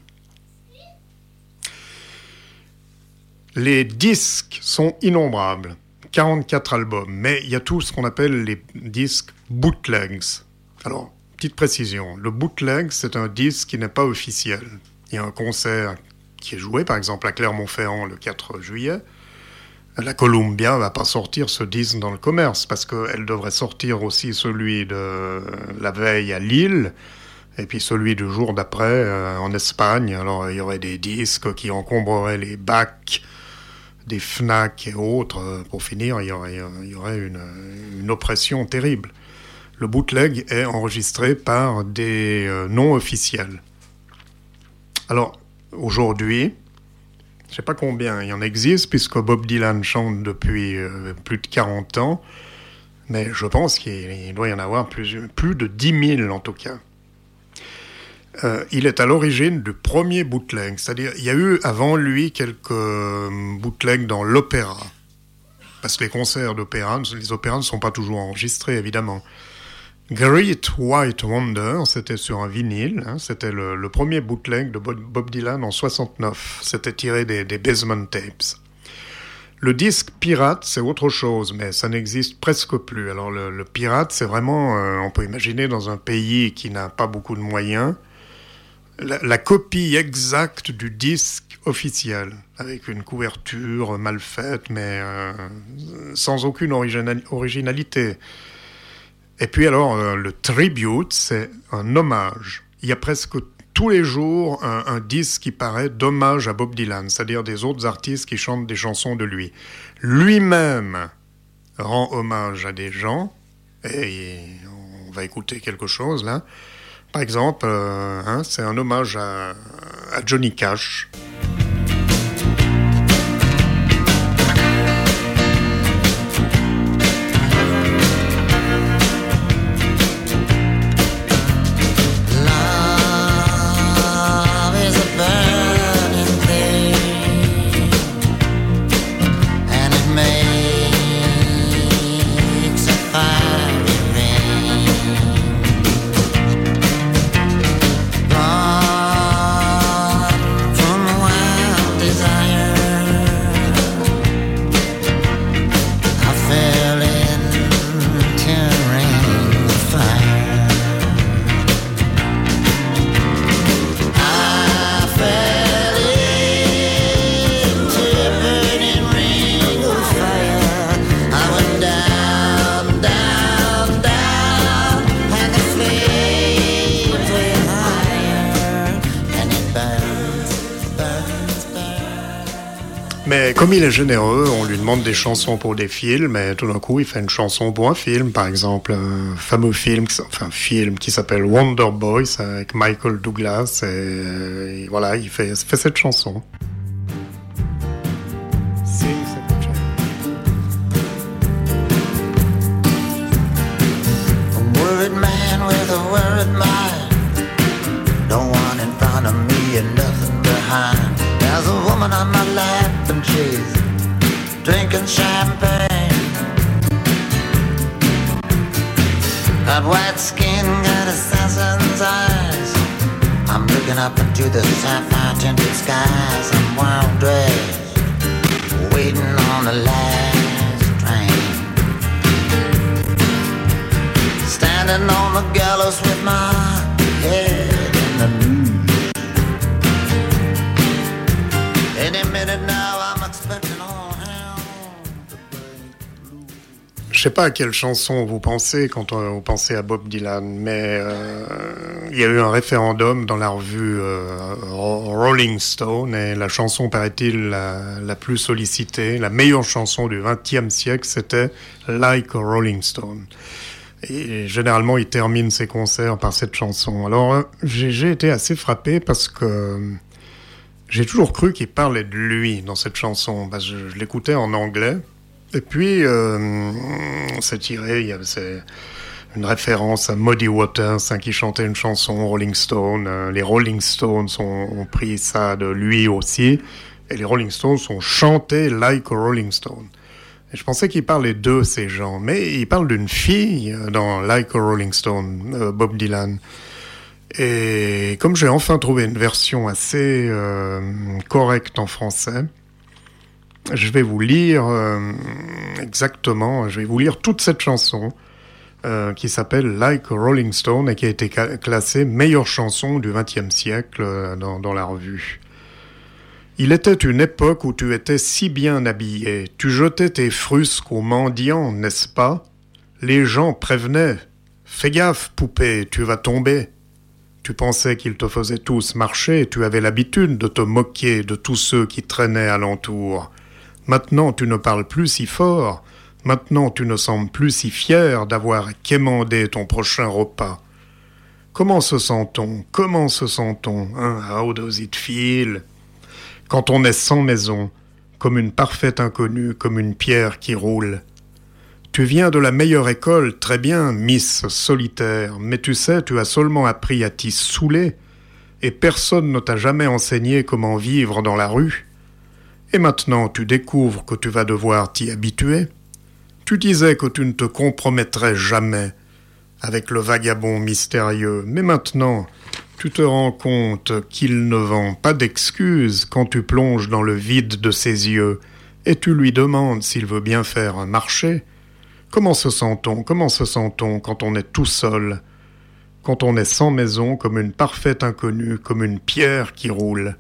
Les disques sont innombrables. 44 albums, mais il y a tout ce qu'on appelle les disques bootlegs. Alors, petite précision, le bootleg, c'est un disque qui n'est pas officiel. Il y a un concert qui est joué, par exemple, à Clermont-Ferrand le 4 juillet. La Columbia va pas sortir ce disque dans le commerce, parce qu'elle devrait sortir aussi celui de la veille à Lille, et puis celui du jour d'après en Espagne. Alors, il y aurait des disques qui encombreraient les bacs des FNAC et autres. Pour finir, il y aurait une oppression terrible. Le bootleg est enregistré par des non officiels. Alors, aujourd'hui, je ne sais pas combien il y en existe, puisque Bob Dylan chante depuis plus de 40 ans, mais je pense qu'il doit y en avoir plus de 10 000 en tout cas. Il est à l'origine du premier bootleg, c'est-à-dire il y a eu avant lui quelques bootlegs dans l'opéra, parce que les concerts d'opéra, les opéras ne sont pas toujours enregistrés évidemment. Great White Wonder, c'était sur un vinyle, c'était le premier bootleg de Bob Dylan en 69, c'était tiré des Basement Tapes. Le disque pirate, c'est autre chose, mais ça n'existe presque plus. Alors le pirate, c'est vraiment, on peut imaginer dans un pays qui n'a pas beaucoup de moyens, la copie exacte du disque officiel, avec une couverture mal faite, mais sans aucune originalité. Et puis alors, le tribute, c'est un hommage. Il y a presque tous les jours un disque qui paraît d'hommage à Bob Dylan, c'est-à-dire des autres artistes qui chantent des chansons de lui. Lui-même rend hommage à des gens, et on va écouter quelque chose là. Par exemple, c'est un hommage à Johnny Cash. From Mais comme il est généreux, on lui demande des chansons pour des films, et tout d'un coup, il fait une chanson pour un film. Par exemple, un fameux film qui s'appelle Wonder Boys avec Michael Douglas, et voilà, il fait cette chanson. There's a woman on my lap and she's drinking champagne. Got white skin, got assassin's eyes. I'm looking up into the sapphire tinted skies. I'm wild dressed, waiting on the last train. Standing on the gallows with my head in the news. Je sais pas à quelle chanson vous pensez quand vous pensez à Bob Dylan, mais il y a eu un référendum dans la revue Rolling Stone, et la chanson, paraît-il, la plus sollicitée, la meilleure chanson du XXe siècle, c'était Like a Rolling Stone. Et généralement, il termine ses concerts par cette chanson. Alors, j'ai été assez frappé parce que j'ai toujours cru qu'il parlait de lui dans cette chanson, parce que je l'écoutais en anglais. Et puis, c'est tiré, il y avait une référence à Muddy Waters, qui chantait une chanson, Rolling Stone. Les Rolling Stones ont pris ça de lui aussi, et les Rolling Stones ont chanté Like a Rolling Stone. Et je pensais qu'il parlait d'eux, ces gens, mais il parle d'une fille dans Like a Rolling Stone, Bob Dylan. Et comme j'ai enfin trouvé une version assez correcte en français, je vais vous lire je vais vous lire toute cette chanson qui s'appelle Like a Rolling Stone et qui a été classée meilleure chanson du XXe siècle dans la revue. Il était une époque où tu étais si bien habillé, tu jetais tes frusques aux mendiants, n'est-ce pas? Les gens prévenaient. Fais gaffe, poupée, tu vas tomber. Tu pensais qu'ils te faisaient tous marcher, tu avais l'habitude de te moquer de tous ceux qui traînaient alentour. Maintenant, tu ne parles plus si fort. Maintenant, tu ne sembles plus si fier d'avoir quémandé ton prochain repas. Comment se sent-on? Comment se sent-on? How does it feel? Quand on est sans maison, comme une parfaite inconnue, comme une pierre qui roule. Tu viens de la meilleure école, très bien, Miss Solitaire, mais tu sais, tu as seulement appris à t'y saouler, et personne ne t'a jamais enseigné comment vivre dans la rue. Et maintenant, tu découvres que tu vas devoir t'y habituer. Tu disais que tu ne te compromettrais jamais avec le vagabond mystérieux, mais maintenant, tu te rends compte qu'il ne vend pas d'excuses quand tu plonges dans le vide de ses yeux et tu lui demandes s'il veut bien faire un marché. Comment se sent-on quand on est tout seul, quand on est sans maison comme une parfaite inconnue, comme une pierre qui roule?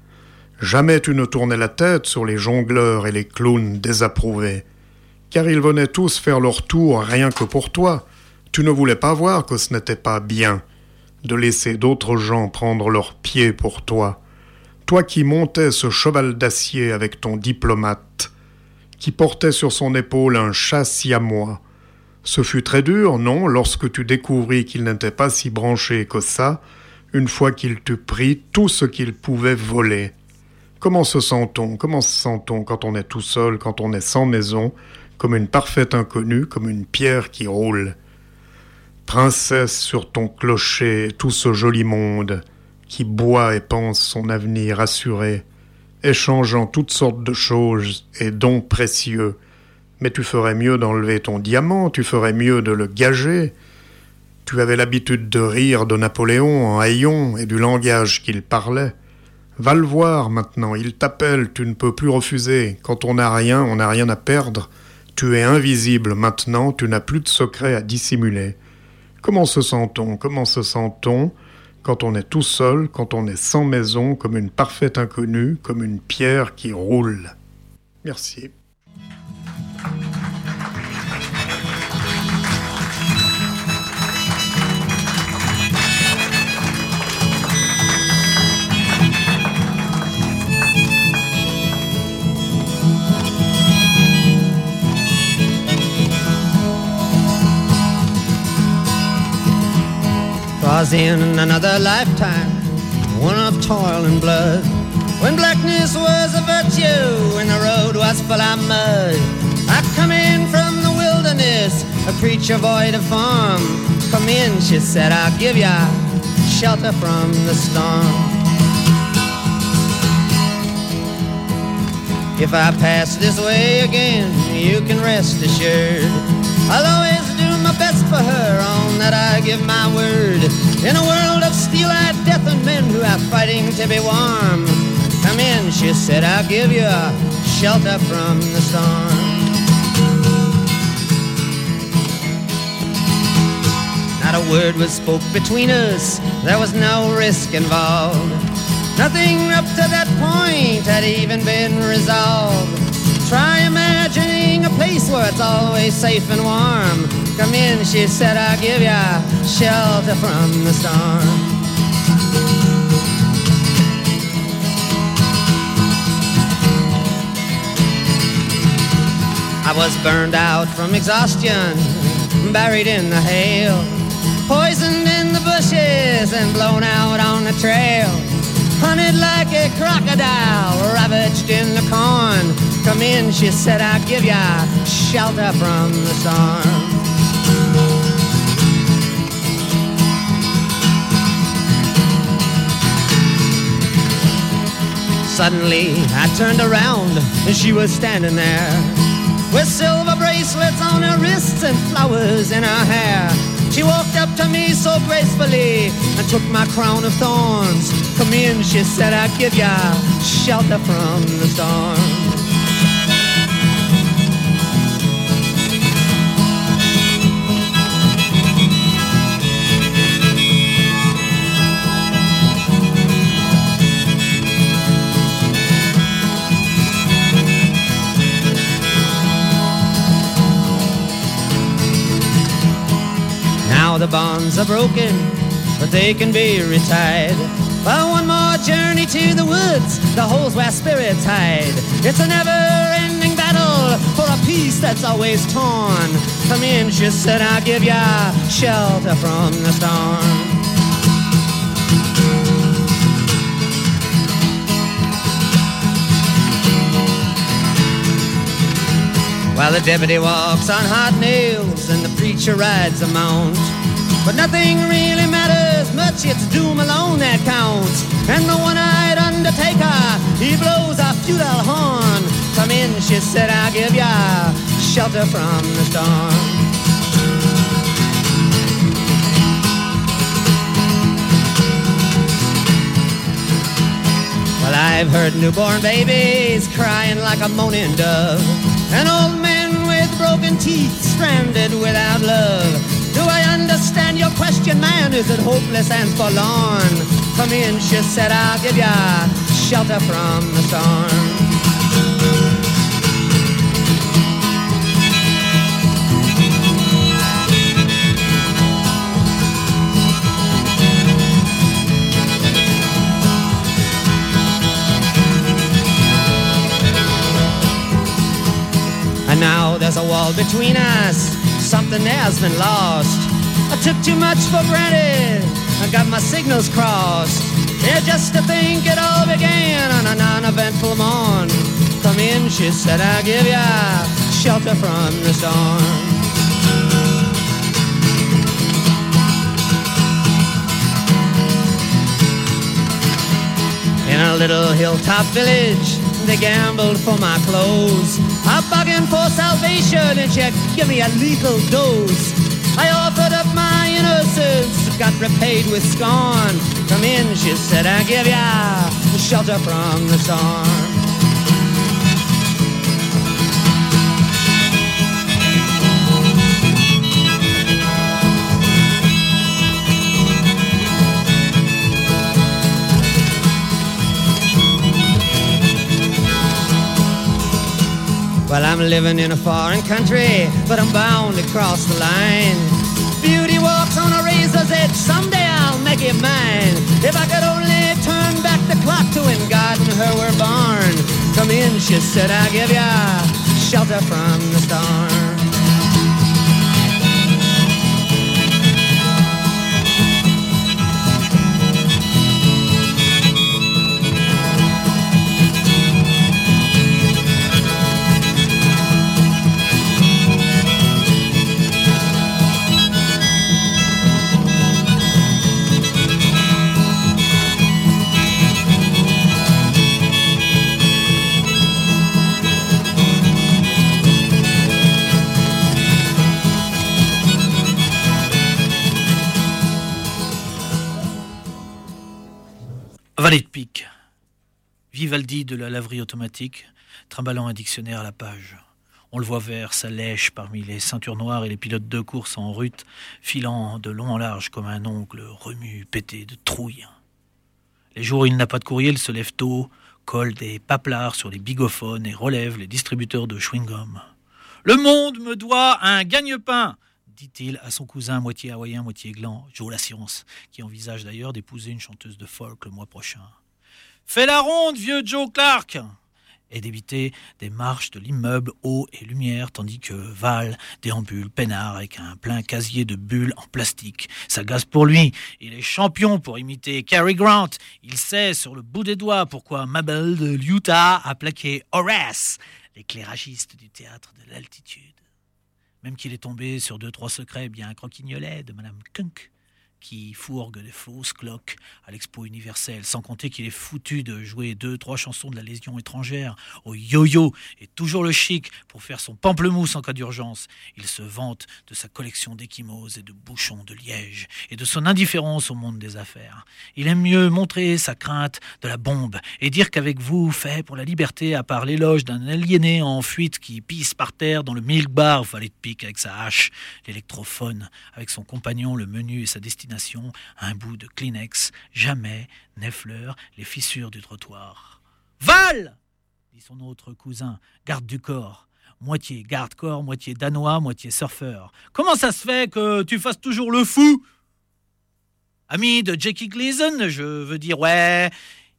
Jamais tu ne tournais la tête sur les jongleurs et les clowns désapprouvés, car ils venaient tous faire leur tour rien que pour toi. Tu ne voulais pas voir que ce n'était pas bien de laisser d'autres gens prendre leurs pieds pour toi. Toi qui montais ce cheval d'acier avec ton diplomate, qui portait sur son épaule un chat siamois. Ce fut très dur, non, lorsque tu découvris qu'il n'était pas si branché que ça, une fois qu'il t'eut pris tout ce qu'il pouvait voler. Comment se sent-on quand on est tout seul, quand on est sans maison, comme une parfaite inconnue, comme une pierre qui roule? Princesse sur ton clocher, tout ce joli monde, qui boit et pense son avenir assuré, échangeant toutes sortes de choses et dons précieux. Mais tu ferais mieux d'enlever ton diamant, tu ferais mieux de le gager. Tu avais l'habitude de rire de Napoléon en haillons et du langage qu'il parlait. Va le voir maintenant, il t'appelle, tu ne peux plus refuser. Quand on n'a rien à perdre. Tu es invisible maintenant, tu n'as plus de secret à dissimuler. Comment se sent-on quand on est tout seul, quand on est sans maison, comme une parfaite inconnue, comme une pierre qui roule? Merci. 'Twas in another lifetime, one of toil and blood, when blackness was a virtue and the road was full of mud. I come in from the wilderness, a creature void of form. Come in, she said, I'll give ya shelter from the storm. If I pass this way again, you can rest assured I'll always do my best for her, on that I give my word. In a world of steel-eyed death and men who are fighting to be warm, come in, she said, I'll give you shelter from the storm. Not a word was spoke between us, there was no risk involved. Nothing up to that point had even been resolved. Try imagining a place where it's always safe and warm. Come in, she said, I'll give ya shelter from the storm. I was burned out from exhaustion, buried in the hail, poisoned in the bushes and blown out on the trail. Hunted like a crocodile, ravaged in the corn. Come in, she said, I'll give ya shelter from the storm. Suddenly I turned around and she was standing there, with silver bracelets on her wrists and flowers in her hair. She walked up to me so gracefully and took my crown of thorns. Come in, she said, I'll give ya shelter from the storm. Now the bonds are broken, but they can be retied. For one more journey to the woods, the holes where spirits hide. It's a never-ending battle for a peace that's always torn. Come in, she said, I'll give ya shelter from the storm. While the deputy walks on hot nails and the preacher rides a mount, but nothing really matters much, it's doom alone that counts. And the one-eyed undertaker, he blows a futile horn. Come in, she said, I'll give ya shelter from the storm. Well, I've heard newborn babies crying like a moaning dove, and old men with broken teeth stranded without love. Do I understand your question, man? Is it hopeless and forlorn? Come in, she said, I'll give ya shelter from the storm. And now there's a wall between us, something has been lost. I took too much for granted, I got my signals crossed. Yeah, just to think it all began on a non-eventful morn. Come in, she said, I'll give ya shelter from the storm. In a little hilltop village, they gambled for my clothes. I bargained for salvation and she gave me a lethal dose. I offered up my innocence, got repaid with scorn. Come in, she said, I'll give ya shelter from the storm. Well, I'm living in a foreign country, but I'm bound to cross the line. Beauty walks on a razor's edge, someday I'll make it mine. If I could only turn back the clock to when God and her were born. Come in, she said, I'll give ya shelter from the storm. Valet de pique. Vivaldi de la laverie automatique, trimballant un dictionnaire à la page. On le voit vert, sa lèche parmi les ceintures noires et les pilotes de course en rut, filant de long en large comme un ongle remue, pété de trouille. Les jours où il n'a pas de courrier, il se lève tôt, colle des paplards sur les bigophones et relève les distributeurs de chewing-gum. « Le monde me doit un gagne-pain !» dit-il à son cousin moitié hawaïen, moitié gland, Joe Lascience, qui envisage d'ailleurs d'épouser une chanteuse de folk le mois prochain. « Fais la ronde, vieux Joe Clark !» et d'éviter des marches de l'immeuble eau et lumière, tandis que Val déambule peinard avec un plein casier de bulles en plastique. Ça gaze pour lui. Il est champion pour imiter Cary Grant. Il sait sur le bout des doigts pourquoi Mabel de l'Utah a plaqué Horace, l'éclairagiste du théâtre de l'altitude. Même qu'il est tombé sur 2-3 secrets bien croquignolets de Madame Kunk, qui fourgue des fausses cloques à l'Expo universelle, sans compter qu'il est foutu de jouer 2-3 chansons de la Légion étrangère au yo-yo et toujours le chic pour faire son pamplemousse en cas d'urgence. Il se vante de sa collection d'échymoses et de bouchons de liège et de son indifférence au monde des affaires. Il aime mieux montrer sa crainte de la bombe et dire qu'avec vous, fait pour la liberté, à part l'éloge d'un aliéné en fuite qui pisse par terre dans le milk bar, Valet de pique avec sa hache, l'électrophone avec son compagnon, le menu et sa destination, un bout de Kleenex, jamais n'effleure les fissures du trottoir. « Val !» dit son autre cousin, garde du corps. Moitié garde-corps, moitié danois, moitié surfeur. « Comment ça se fait que tu fasses toujours le fou ?» Ami de Jackie Gleason, je veux dire, ouais...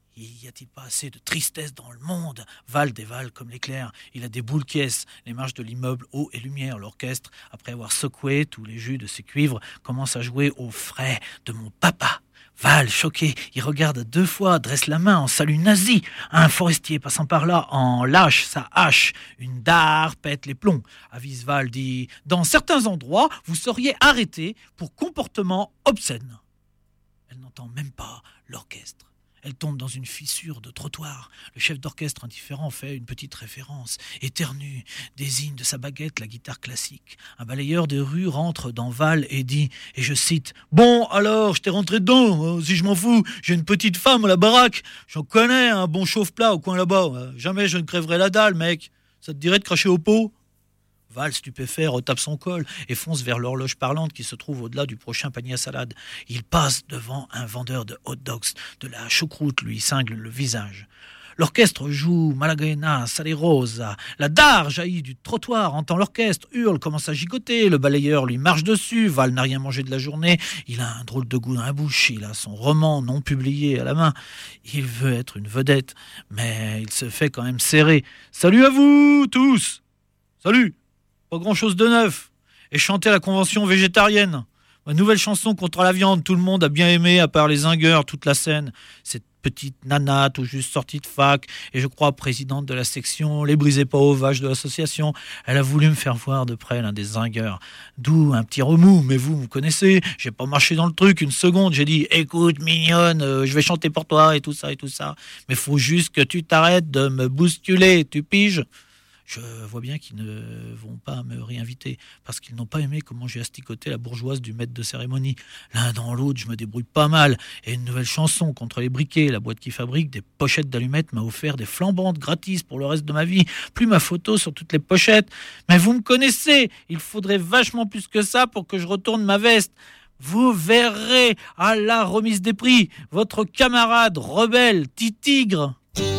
Y a-t-il pas assez de tristesse dans le monde ? Val dévale comme l'éclair. Il a des boules caisses. Les marches de l'immeuble eau et lumière. L'orchestre, après avoir secoué tous les jus de ses cuivres, commence à jouer aux frais de mon papa. Val, choqué, il regarde 2 fois, dresse la main en salut nazi. Un forestier passant par là en lâche sa hache. Une dard pète les plombs. Avise Val dit « Dans certains endroits, vous seriez arrêté pour comportement obscène. » Elle n'entend même pas l'orchestre. Elle tombe dans une fissure de trottoir. Le chef d'orchestre indifférent fait une petite référence. Éternue, désigne de sa baguette la guitare classique. Un balayeur de rue rentre dans Val et dit, et je cite, « Bon, alors, je t'ai rentré dedans, si je m'en fous, j'ai une petite femme à la baraque. J'en connais un bon chauffe-plat au coin là-bas. Jamais je ne crèverai la dalle, mec. Ça te dirait de cracher au pot ?» Val, stupéfait, retape son col et fonce vers l'horloge parlante qui se trouve au-delà du prochain panier à salade. Il passe devant un vendeur de hot dogs. De la choucroute lui cingle le visage. L'orchestre joue Malaguena, Salerosa. La dard jaillit du trottoir, entend l'orchestre, hurle, commence à gigoter. Le balayeur lui marche dessus. Val n'a rien mangé de la journée. Il a un drôle de goût dans la bouche. Il a son roman non publié à la main. Il veut être une vedette, mais il se fait quand même serrer. « Salut à vous tous !»« Salut !» Pas grand-chose de neuf. Et chanter à la convention végétarienne. Ma nouvelle chanson contre la viande, tout le monde a bien aimé, à part les zingueurs, toute la scène. Cette petite nana, tout juste sortie de fac, et je crois présidente de la section Les Brisez pas aux vaches de l'association. Elle a voulu me faire voir de près l'un des zingueurs. D'où un petit remous, mais vous connaissez, j'ai pas marché dans le truc une seconde. J'ai dit, écoute mignonne, je vais chanter pour toi, et tout ça, et tout ça. Mais faut juste que tu t'arrêtes de me bousculer, tu piges ? Je vois bien qu'ils ne vont pas me réinviter parce qu'ils n'ont pas aimé comment j'ai asticoté la bourgeoise du maître de cérémonie. L'un dans l'autre, je me débrouille pas mal. Et une nouvelle chanson contre les briquets. La boîte qui fabrique des pochettes d'allumettes m'a offert des flambantes gratis pour le reste de ma vie. Plus ma photo sur toutes les pochettes. Mais vous me connaissez, il faudrait vachement plus que ça pour que je retourne ma veste. Vous verrez à la remise des prix votre camarade rebelle, Titigre.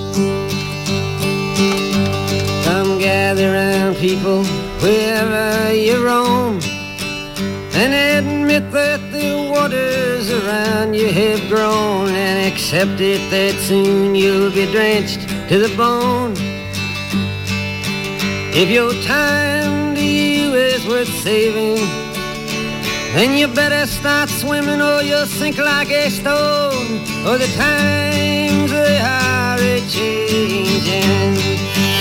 Come gather round, people, wherever you roam, and admit that the waters around you have grown, and accept it that soon you'll be drenched to the bone. If your time to you is worth saving, then you better start swimming or you'll sink like a stone, or the times they are a-changing.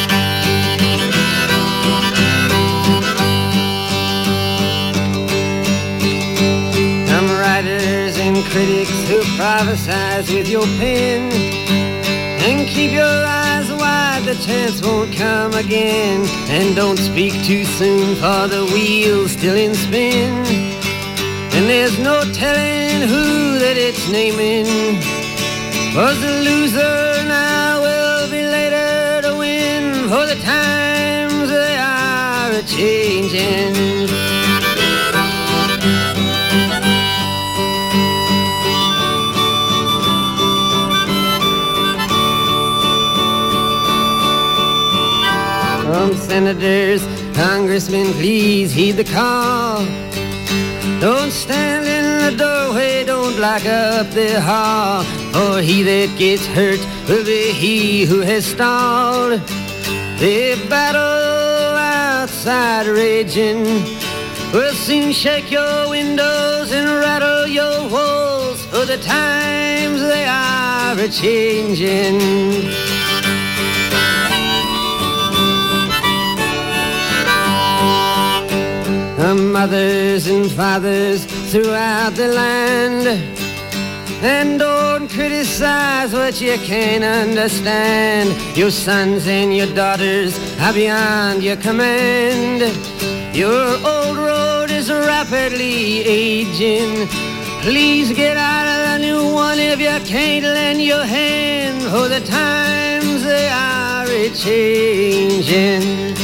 Writers and critics who prophesize with your pen, and keep your eyes wide, the chance won't come again. And don't speak too soon, for the wheel's still in spin, and there's no telling who that it's naming. was a loser, now will be later to win, for the times they are a-changing. Senators, congressmen, please heed the call. Don't stand in the doorway, don't block up the hall, for he that gets hurt will be he who has stalled. The battle outside raging will soon shake your windows and rattle your walls, for the times they are a-changing. Mothers and fathers throughout the land, and don't criticize what you can't understand. Your sons and your daughters are beyond your command. Your old road is rapidly aging. Please get out of the new one if you can't lend your hand, for the times they are a-changing.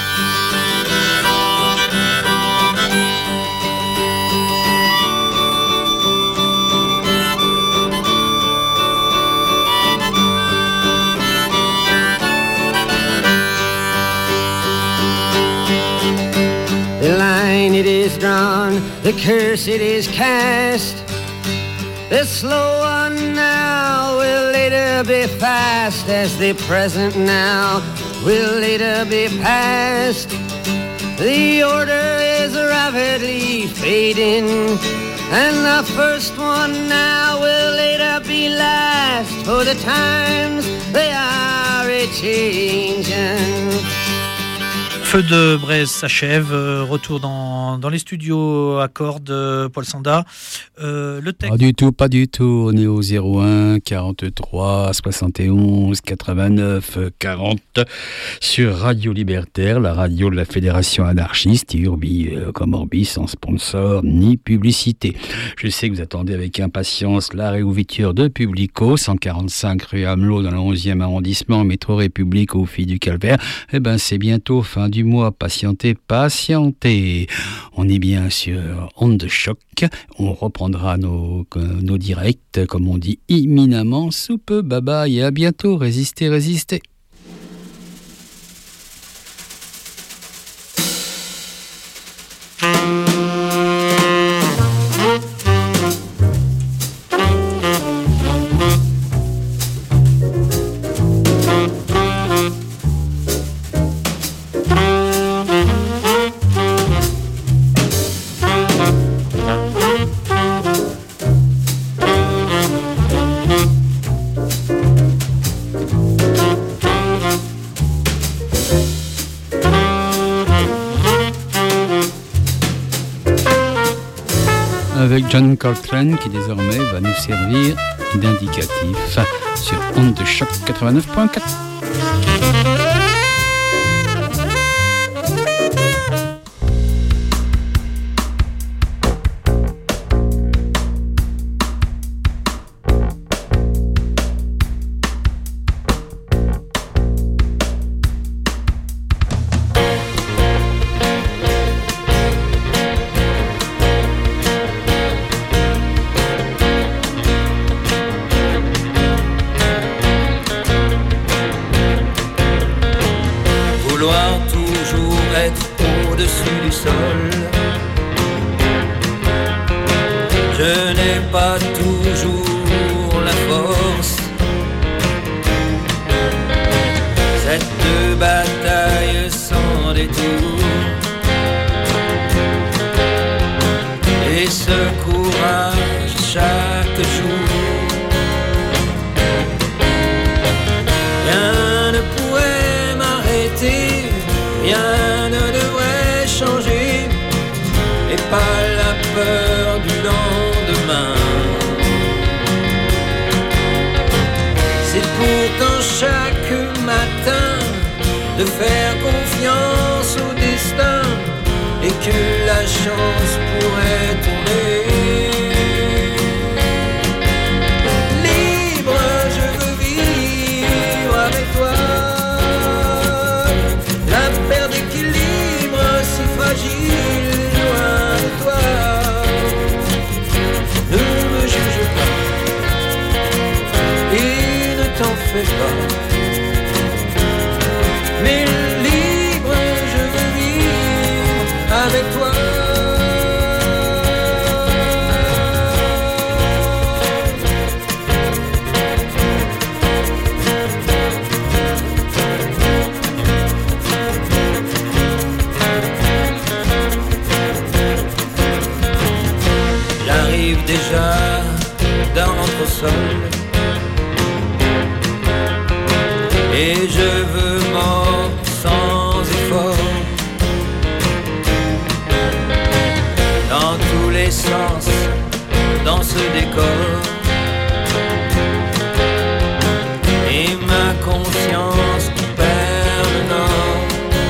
It is drawn, the curse it is cast. The slow one now will later be fast, as the present now will later be past. The order is rapidly fading, and the first one now will later be last, for the times they are a-changing. Feu de Braise s'achève, retour dans les studios à cordes, Paul Sanda. Le texte... Pas du tout, on est au 01 43 71 89 40 sur Radio Libertaire, la radio de la Fédération anarchiste, Urbi comme Orbis, sans sponsor ni publicité. Je sais que vous attendez avec impatience la réouverture de Publico, 145 rue Amelot dans le 11e arrondissement, métro République au Filles du Calvaire. Eh ben c'est bientôt fin du mois, patientez. On est bien sur Onde de Choc, on reprendra nos directs, comme on dit, imminemment sous peu. Bye bye et à bientôt, résistez. Avec John Coltrane qui désormais va nous servir d'indicatif sur Onde de Choc 89.4. Libre fais pas. Mais libre, je veux vivre avec toi. J'arrive déjà dans l'entresol et je veux mordre sans effort dans tous les sens, dans ce décor. Et ma conscience qui perd le nord.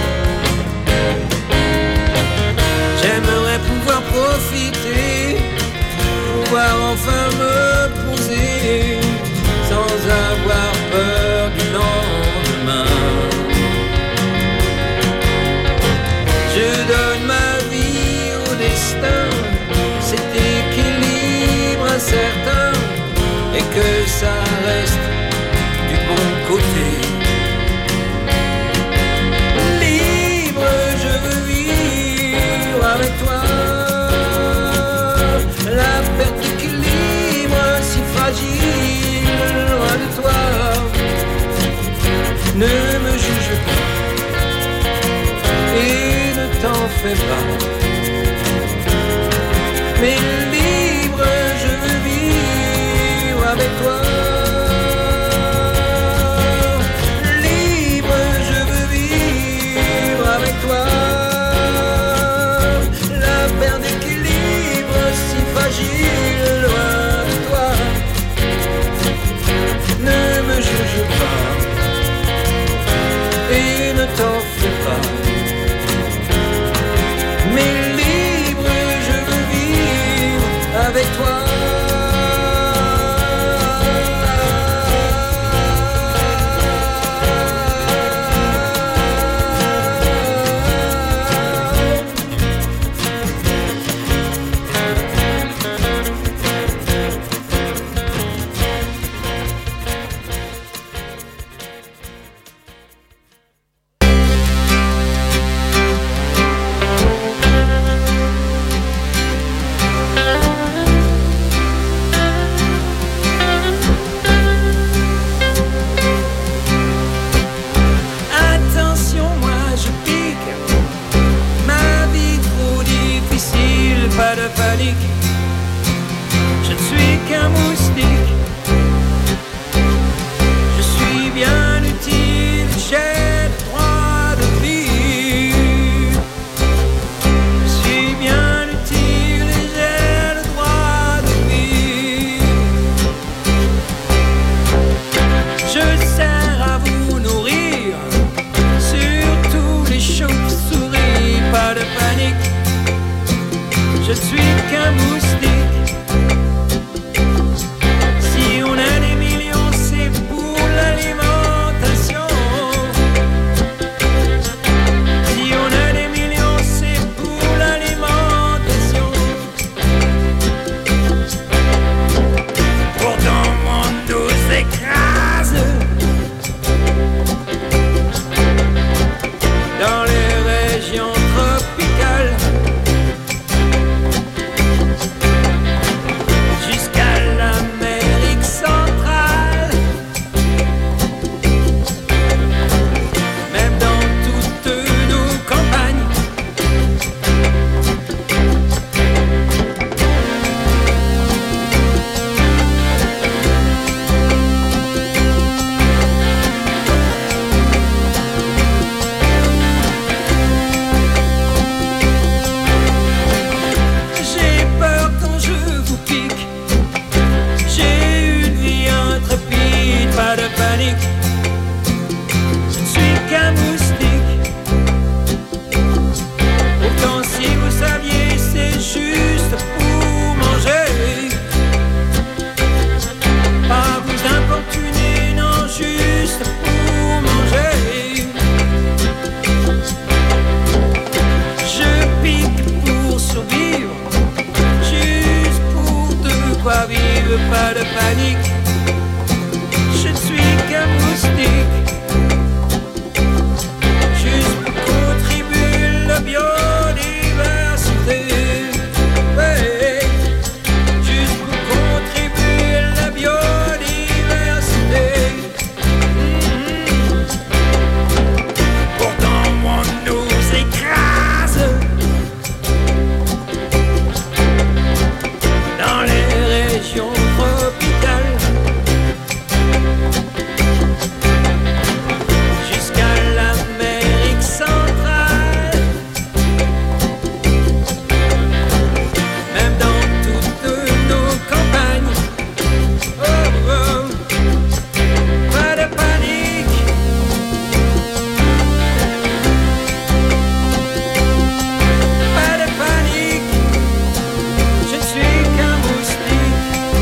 J'aimerais pouvoir profiter, pouvoir enfin me poser sans avoir peur du lendemain. Je donne ma vie au destin, cet équilibre incertain, et que ça reste du bon côté. Libre, je veux vivre avec toi. La perte d'équilibre si fragile, loin de toi. Ne me juge pas et ne t'en fais pas. Mais libre, je veux vivre avec toi. Libre, je veux vivre avec toi. La perte d'équilibre si fragile, loin de toi. Ne me juge pas et ne t'en fais pas. Mais libre, je veux vivre avec toi. pas de panique. Je ne suis qu'un moustique. Juste pour contribuer à la biodiversité. Ouais. Juste pour contribuer à la biodiversité. Pourtant on nous écrase dans les régions tropicales. Jusqu'à l'Amérique centrale. Même dans toutes nos campagnes. Oh, oh. Pas de panique. Pas de panique. Je ne suis qu'un moustique.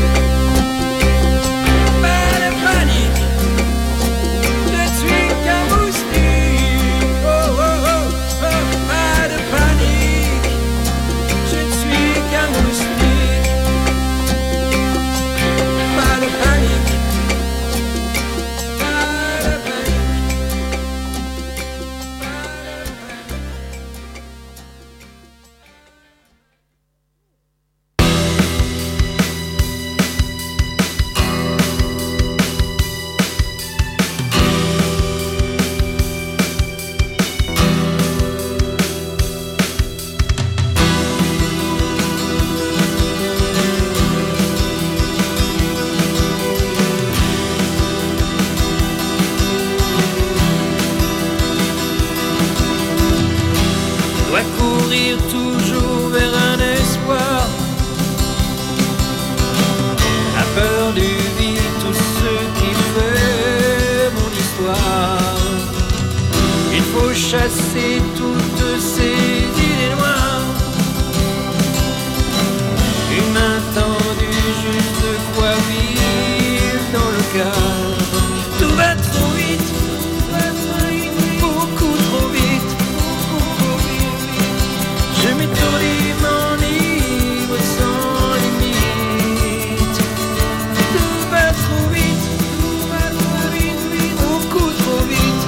Pas de panique. Je ne suis qu'un moustique. Oh, oh, oh, oh. Pas de panique. Je ne suis qu'un moustique. Pas de panique. Pas de panique. Dois courir toujours vers un espoir. La peur du vide, tout ce qui fait mon histoire. Il faut chasser toutes ces idées noires. Une main tendue, juste de quoi vivre dans le cadre. Tout va trop vite, beaucoup trop vite. Je m'étourdis, m'enivre sans limite. Tout va trop vite, beaucoup trop vite.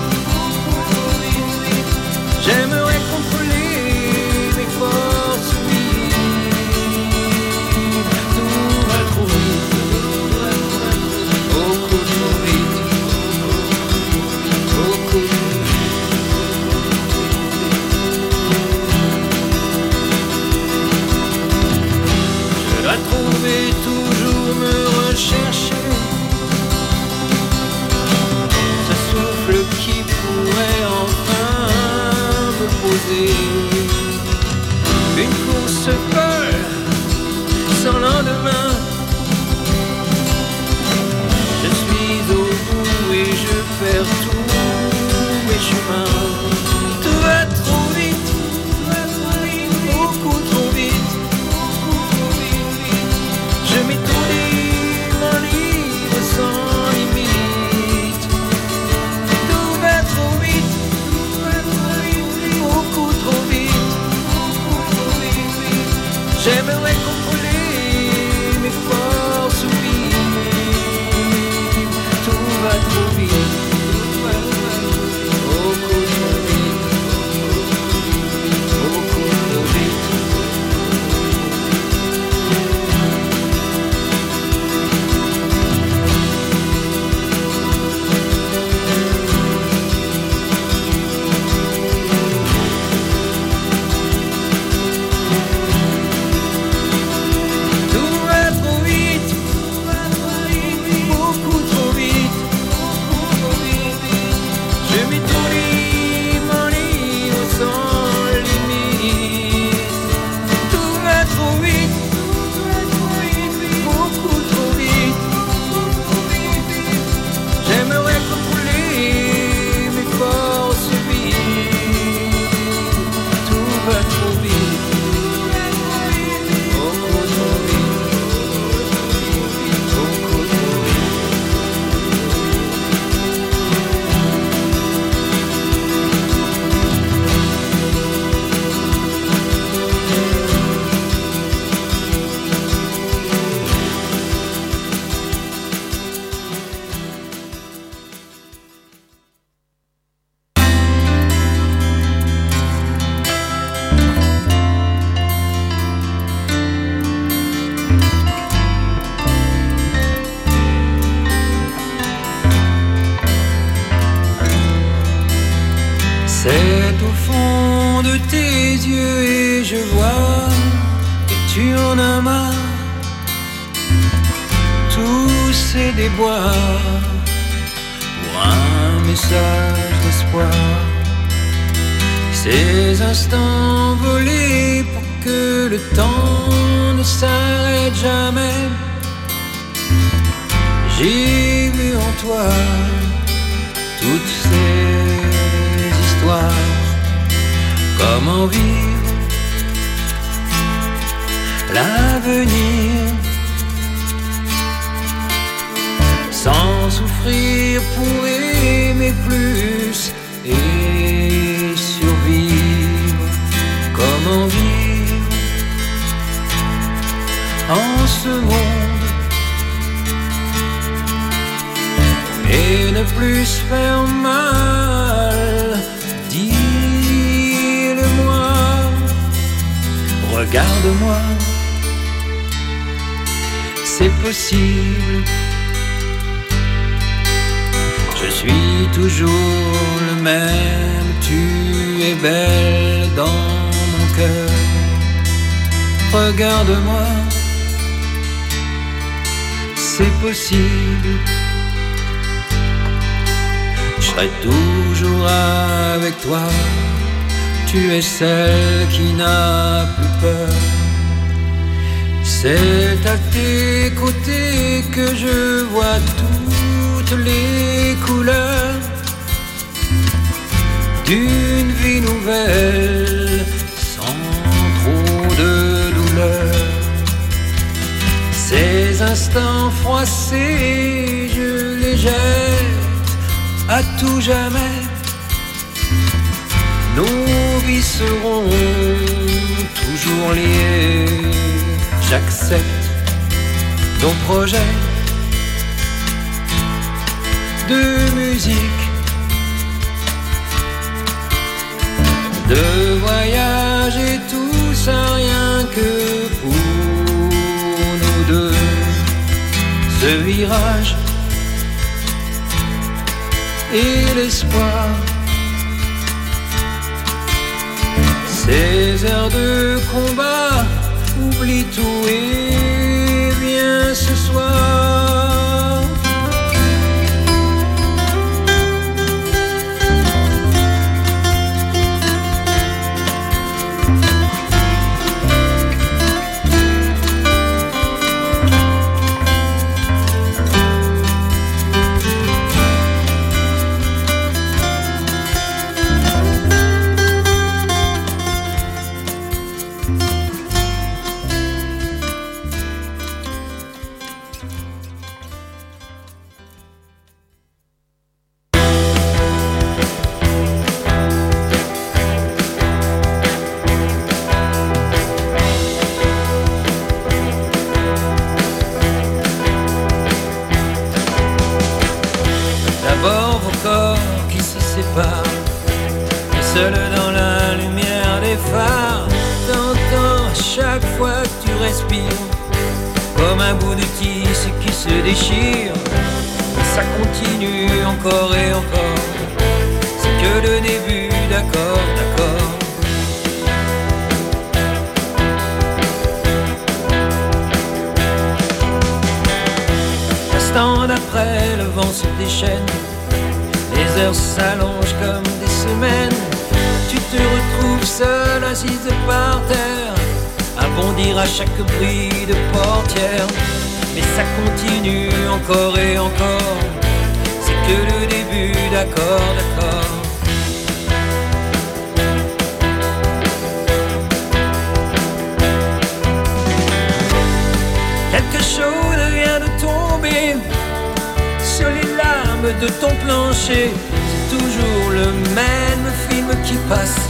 J'aimerais contrôler mes forces vives. Tout va trop vite, je vois que tu en as marre. Tous ces déboires pour un message d'espoir. Ces instants volés pour que le temps ne s'arrête jamais. J'ai vu en toi toutes ces histoires. Comment vivre l'avenir sans souffrir pour aimer plus et survivre. Comment vivre en ce monde et ne plus se faire mal. Dis-le-moi, regarde-moi, c'est possible. Je suis toujours le même, tu es belle dans mon cœur. Regarde-moi, c'est possible. Je serai toujours avec toi, tu es celle qui n'a plus peur. C'est à tes côtés que je vois toutes les couleurs d'une vie nouvelle sans trop de douleur. Ces instants froissés, je les jette à tout jamais. Nos vies seront toujours liées. J'accepte ton projet de musique, de voyage et tout ça rien que pour nous deux. Ce virage et l'espoir, ces heures de combat, oublie tout et viens ce soir. Chaque bruit de portière, mais ça continue encore et encore. C'est que le début, d'accord, d'accord. Quelque chose vient de tomber sur les larmes de ton plancher. C'est toujours le même film qui passe.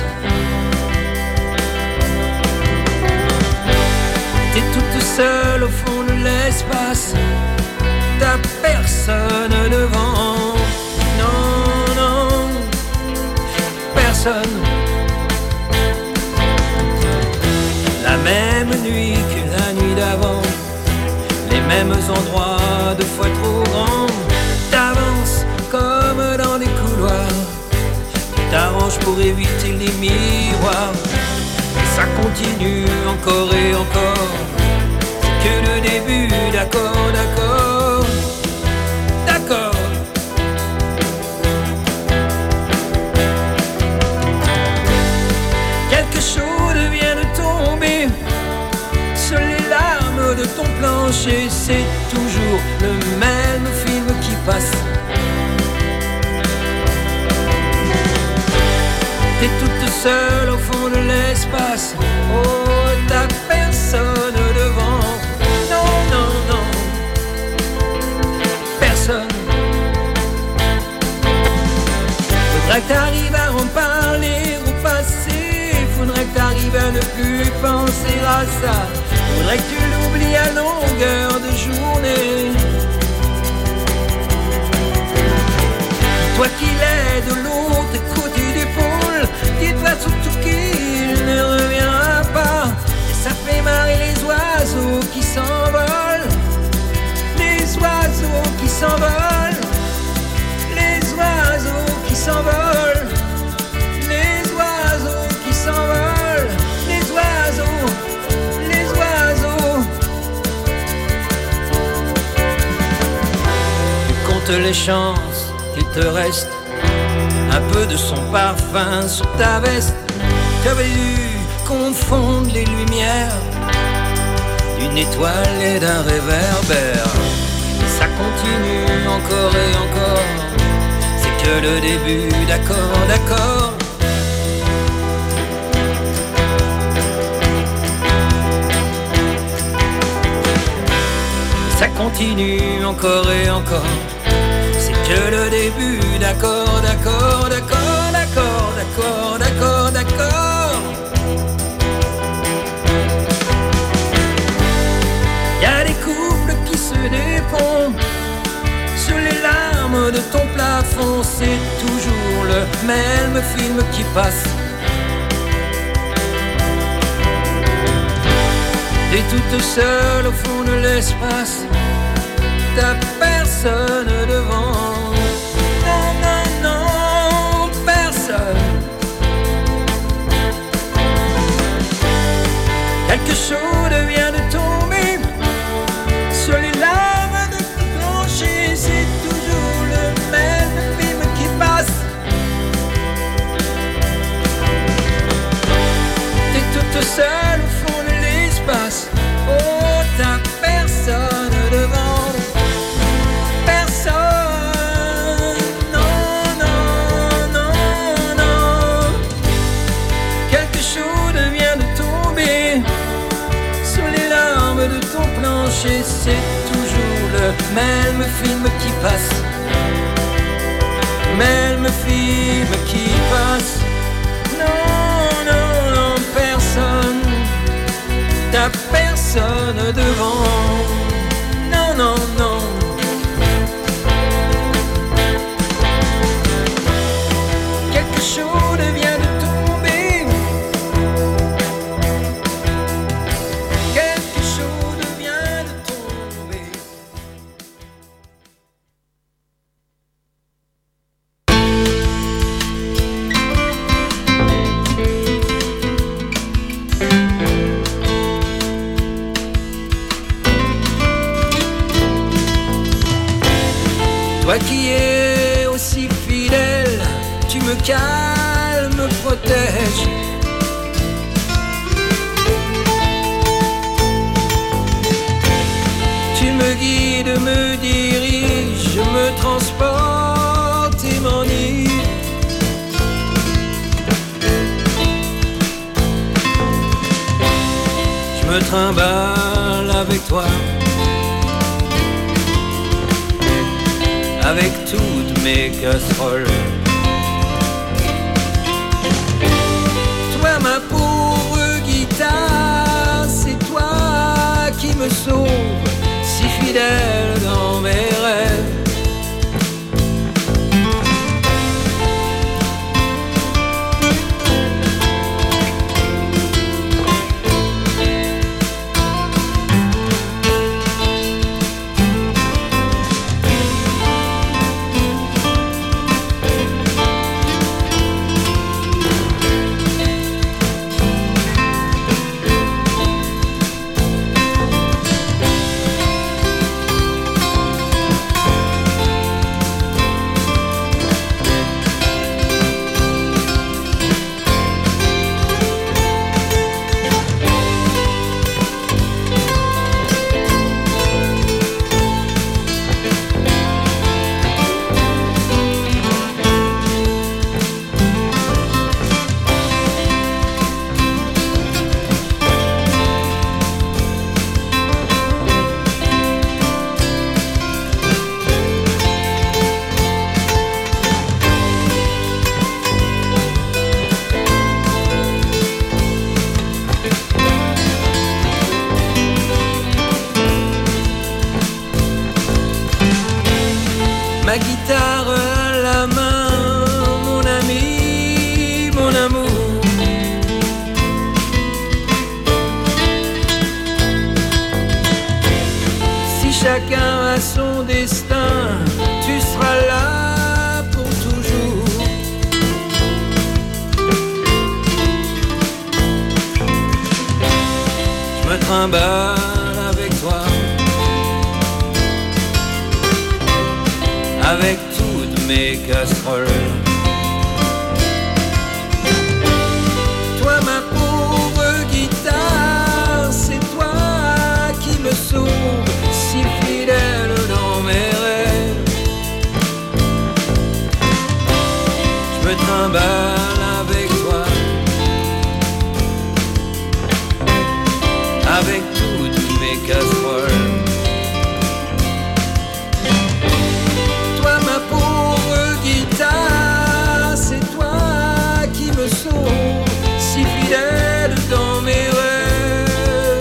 T'es toute seule au fond de l'espace, t'as personne devant. Non, non, personne. La même nuit que la nuit d'avant, les mêmes endroits, deux fois trop grands. T'avances comme dans des couloirs, tu t'arranges pour éviter les miroirs. ça continue encore et encore. C'est que le début, d'accord, d'accord, d'accord. Quelque chose vient de tomber sur les larmes de ton plancher. C'est toujours le même film qui passe. T'es toute seule au fond de l'espace. Oh, t'as personne devant. Non, non, non, personne. Faudrait que t'arrives à en parler au passé. Faudrait que t'arrives à ne plus penser à ça. Faudrait que tu l'oublies à longueur de journée. Toi qui l'es de l'autre côté du pôle, dis-toi surtout qu'il ne reviendra pas. Et ça fait marrer les oiseaux qui s'envolent. Les oiseaux qui s'envolent. Les oiseaux qui s'envolent. Les oiseaux qui s'envolent. Les oiseaux. Les oiseaux. Tu comptes les chances qu'il te reste un peu de son parfum sur ta veste. Tu avais dû confondre les lumières d'une étoile et d'un réverbère. Ça continue encore et encore. C'est que le début, d'accord, d'accord. Ça continue encore et encore. Que le début, d'accord, d'accord, d'accord, d'accord, d'accord, d'accord, d'accord. Y'a des couples qui se dépendent sur les larmes de ton plafond. C'est toujours le même film qui passe. T'es toute seule au fond de l'espace. T'as personne devant. Non, non, non, personne. Quelque chose vient de tomber sur les larmes de ton plancher. C'est toujours le même film qui passe. T'es toute seule au fond de l'espace. Oh, t'as personne devant. C'est toujours le même film qui passe. Même film qui passe. Non, non, non, personne. T'as personne devant. Non, non, non. Quelque chose vient de tomber. Quelque chose vient de tomber. Toi qui es aussi fidèle, tu me calmes, me protèges. Tu me guides, me diriges, me transportes et m'enivres. Je me trimballe avec toi, avec toutes mes casseroles. Toi ma pauvre guitare, c'est toi qui me sauve, si fidèle dans mes rêves. ma guitare à la main, mon ami, mon amour. Si chacun a son destin, tu seras là pour toujours. Je me trimballe avec toi, avec toutes mes casseroles. Toi ma pauvre guitare, c'est toi qui me sauve, si fidèle dans mes rêves. Je me trimballe avec toi, avec toutes mes casseroles. C'est toi qui me sauve, si fidèle dans mes rêves.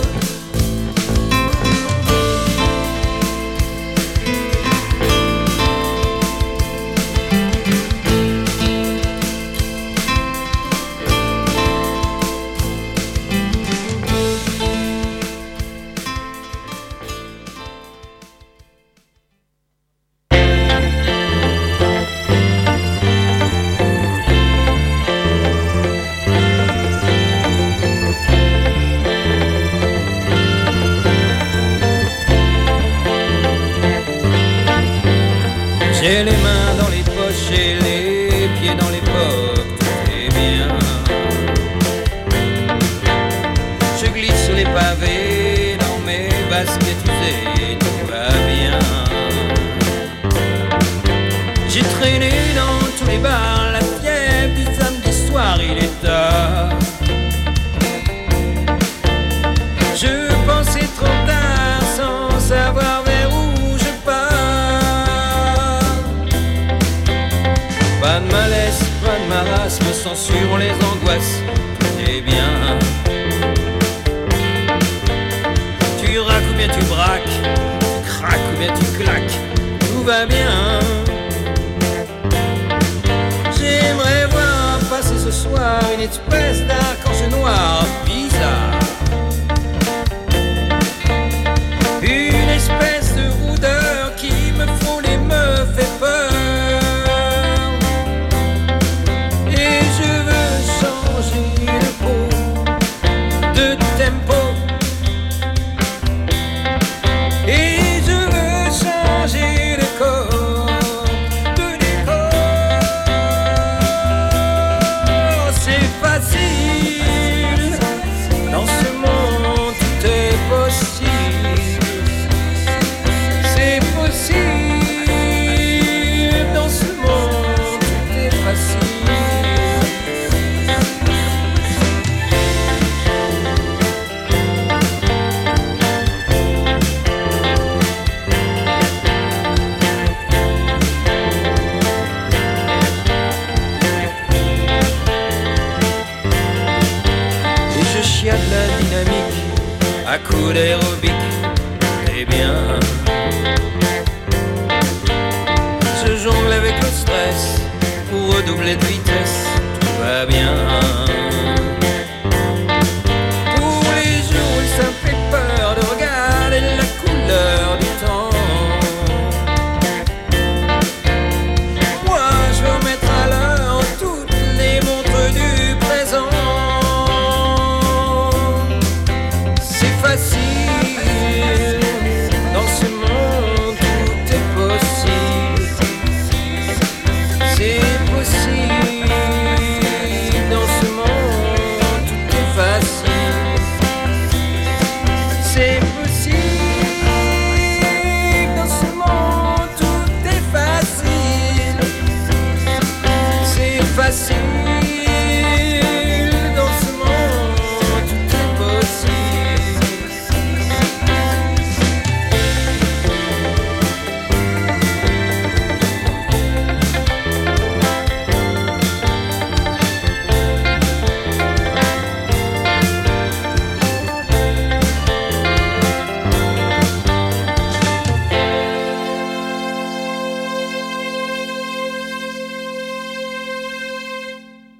J'ai les mains dans les poches et les pieds dans les poches, tout est bien. Je glisse sur les pavés dans mes baskets usées, tout va bien. J'ai traîné dans tous les bars, la fièvre du samedi soir, il est tard. Je pensais trop tard sans savoir vers où je pars. Pas de malaise, pas de marasme, sans sur les angoisses, tout est bien. Tu raques ou bien tu braques, tu craques ou bien tu claques, tout va bien. J'aimerais voir passer ce soir une espèce d'arc-en-ciel noir bizarre.